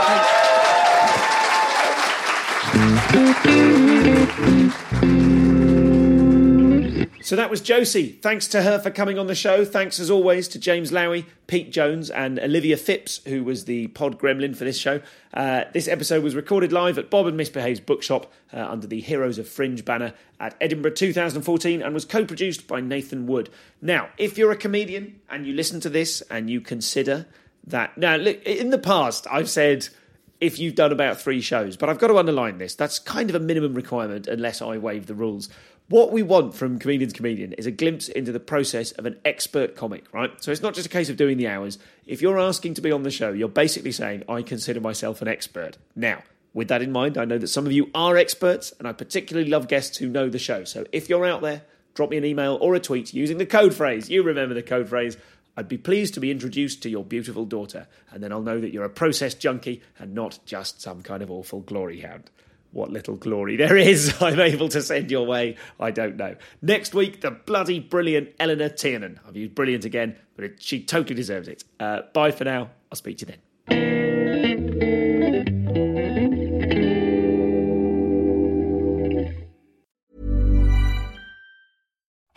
So that was Josie. Thanks to her for coming on the show. Thanks, as always, to James Lowy, Pete Jones and Olivia Phipps, who was the pod gremlin for this show. Uh, this episode was recorded live at Bob and Misbehave's bookshop uh, under the Heroes of Fringe banner at Edinburgh two thousand fourteen, and was co-produced by Nathan Wood. Now, if you're a comedian and you listen to this and you consider that... Now, look, in the past, I've said if you've done about three shows, but I've got to underline this. That's kind of a minimum requirement unless I waive the rules. What we want from Comedian's Comedian is a glimpse into the process of an expert comic, right? So it's not just a case of doing the hours. If you're asking to be on the show, you're basically saying, I consider myself an expert. Now, with that in mind, I know that some of you are experts, and I particularly love guests who know the show. So if you're out there, drop me an email or a tweet using the code phrase. You remember the code phrase. I'd be pleased to be introduced to your beautiful daughter, and then I'll know that you're a process junkie and not just some kind of awful glory hound. What little glory there is I'm able to send your way, I don't know. Next week, the bloody brilliant Eleanor Tiernan. I've used brilliant again, but it, she totally deserves it. Uh, bye for now. I'll speak to you then.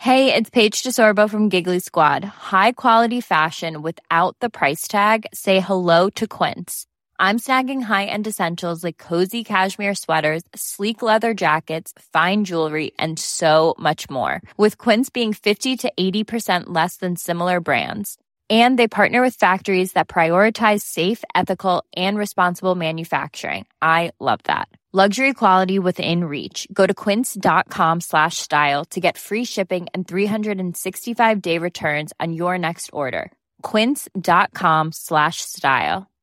Hey, it's Paige DeSorbo from Giggly Squad. High quality fashion without the price tag. Say hello to Quince. I'm snagging high-end essentials like cozy cashmere sweaters, sleek leather jackets, fine jewelry, and so much more. With Quince being fifty to eighty percent less than similar brands. And they partner with factories that prioritize safe, ethical, and responsible manufacturing. I love that. Luxury quality within reach. Go to quince.com slash style to get free shipping and three sixty-five day returns on your next order. Quince.com slash style.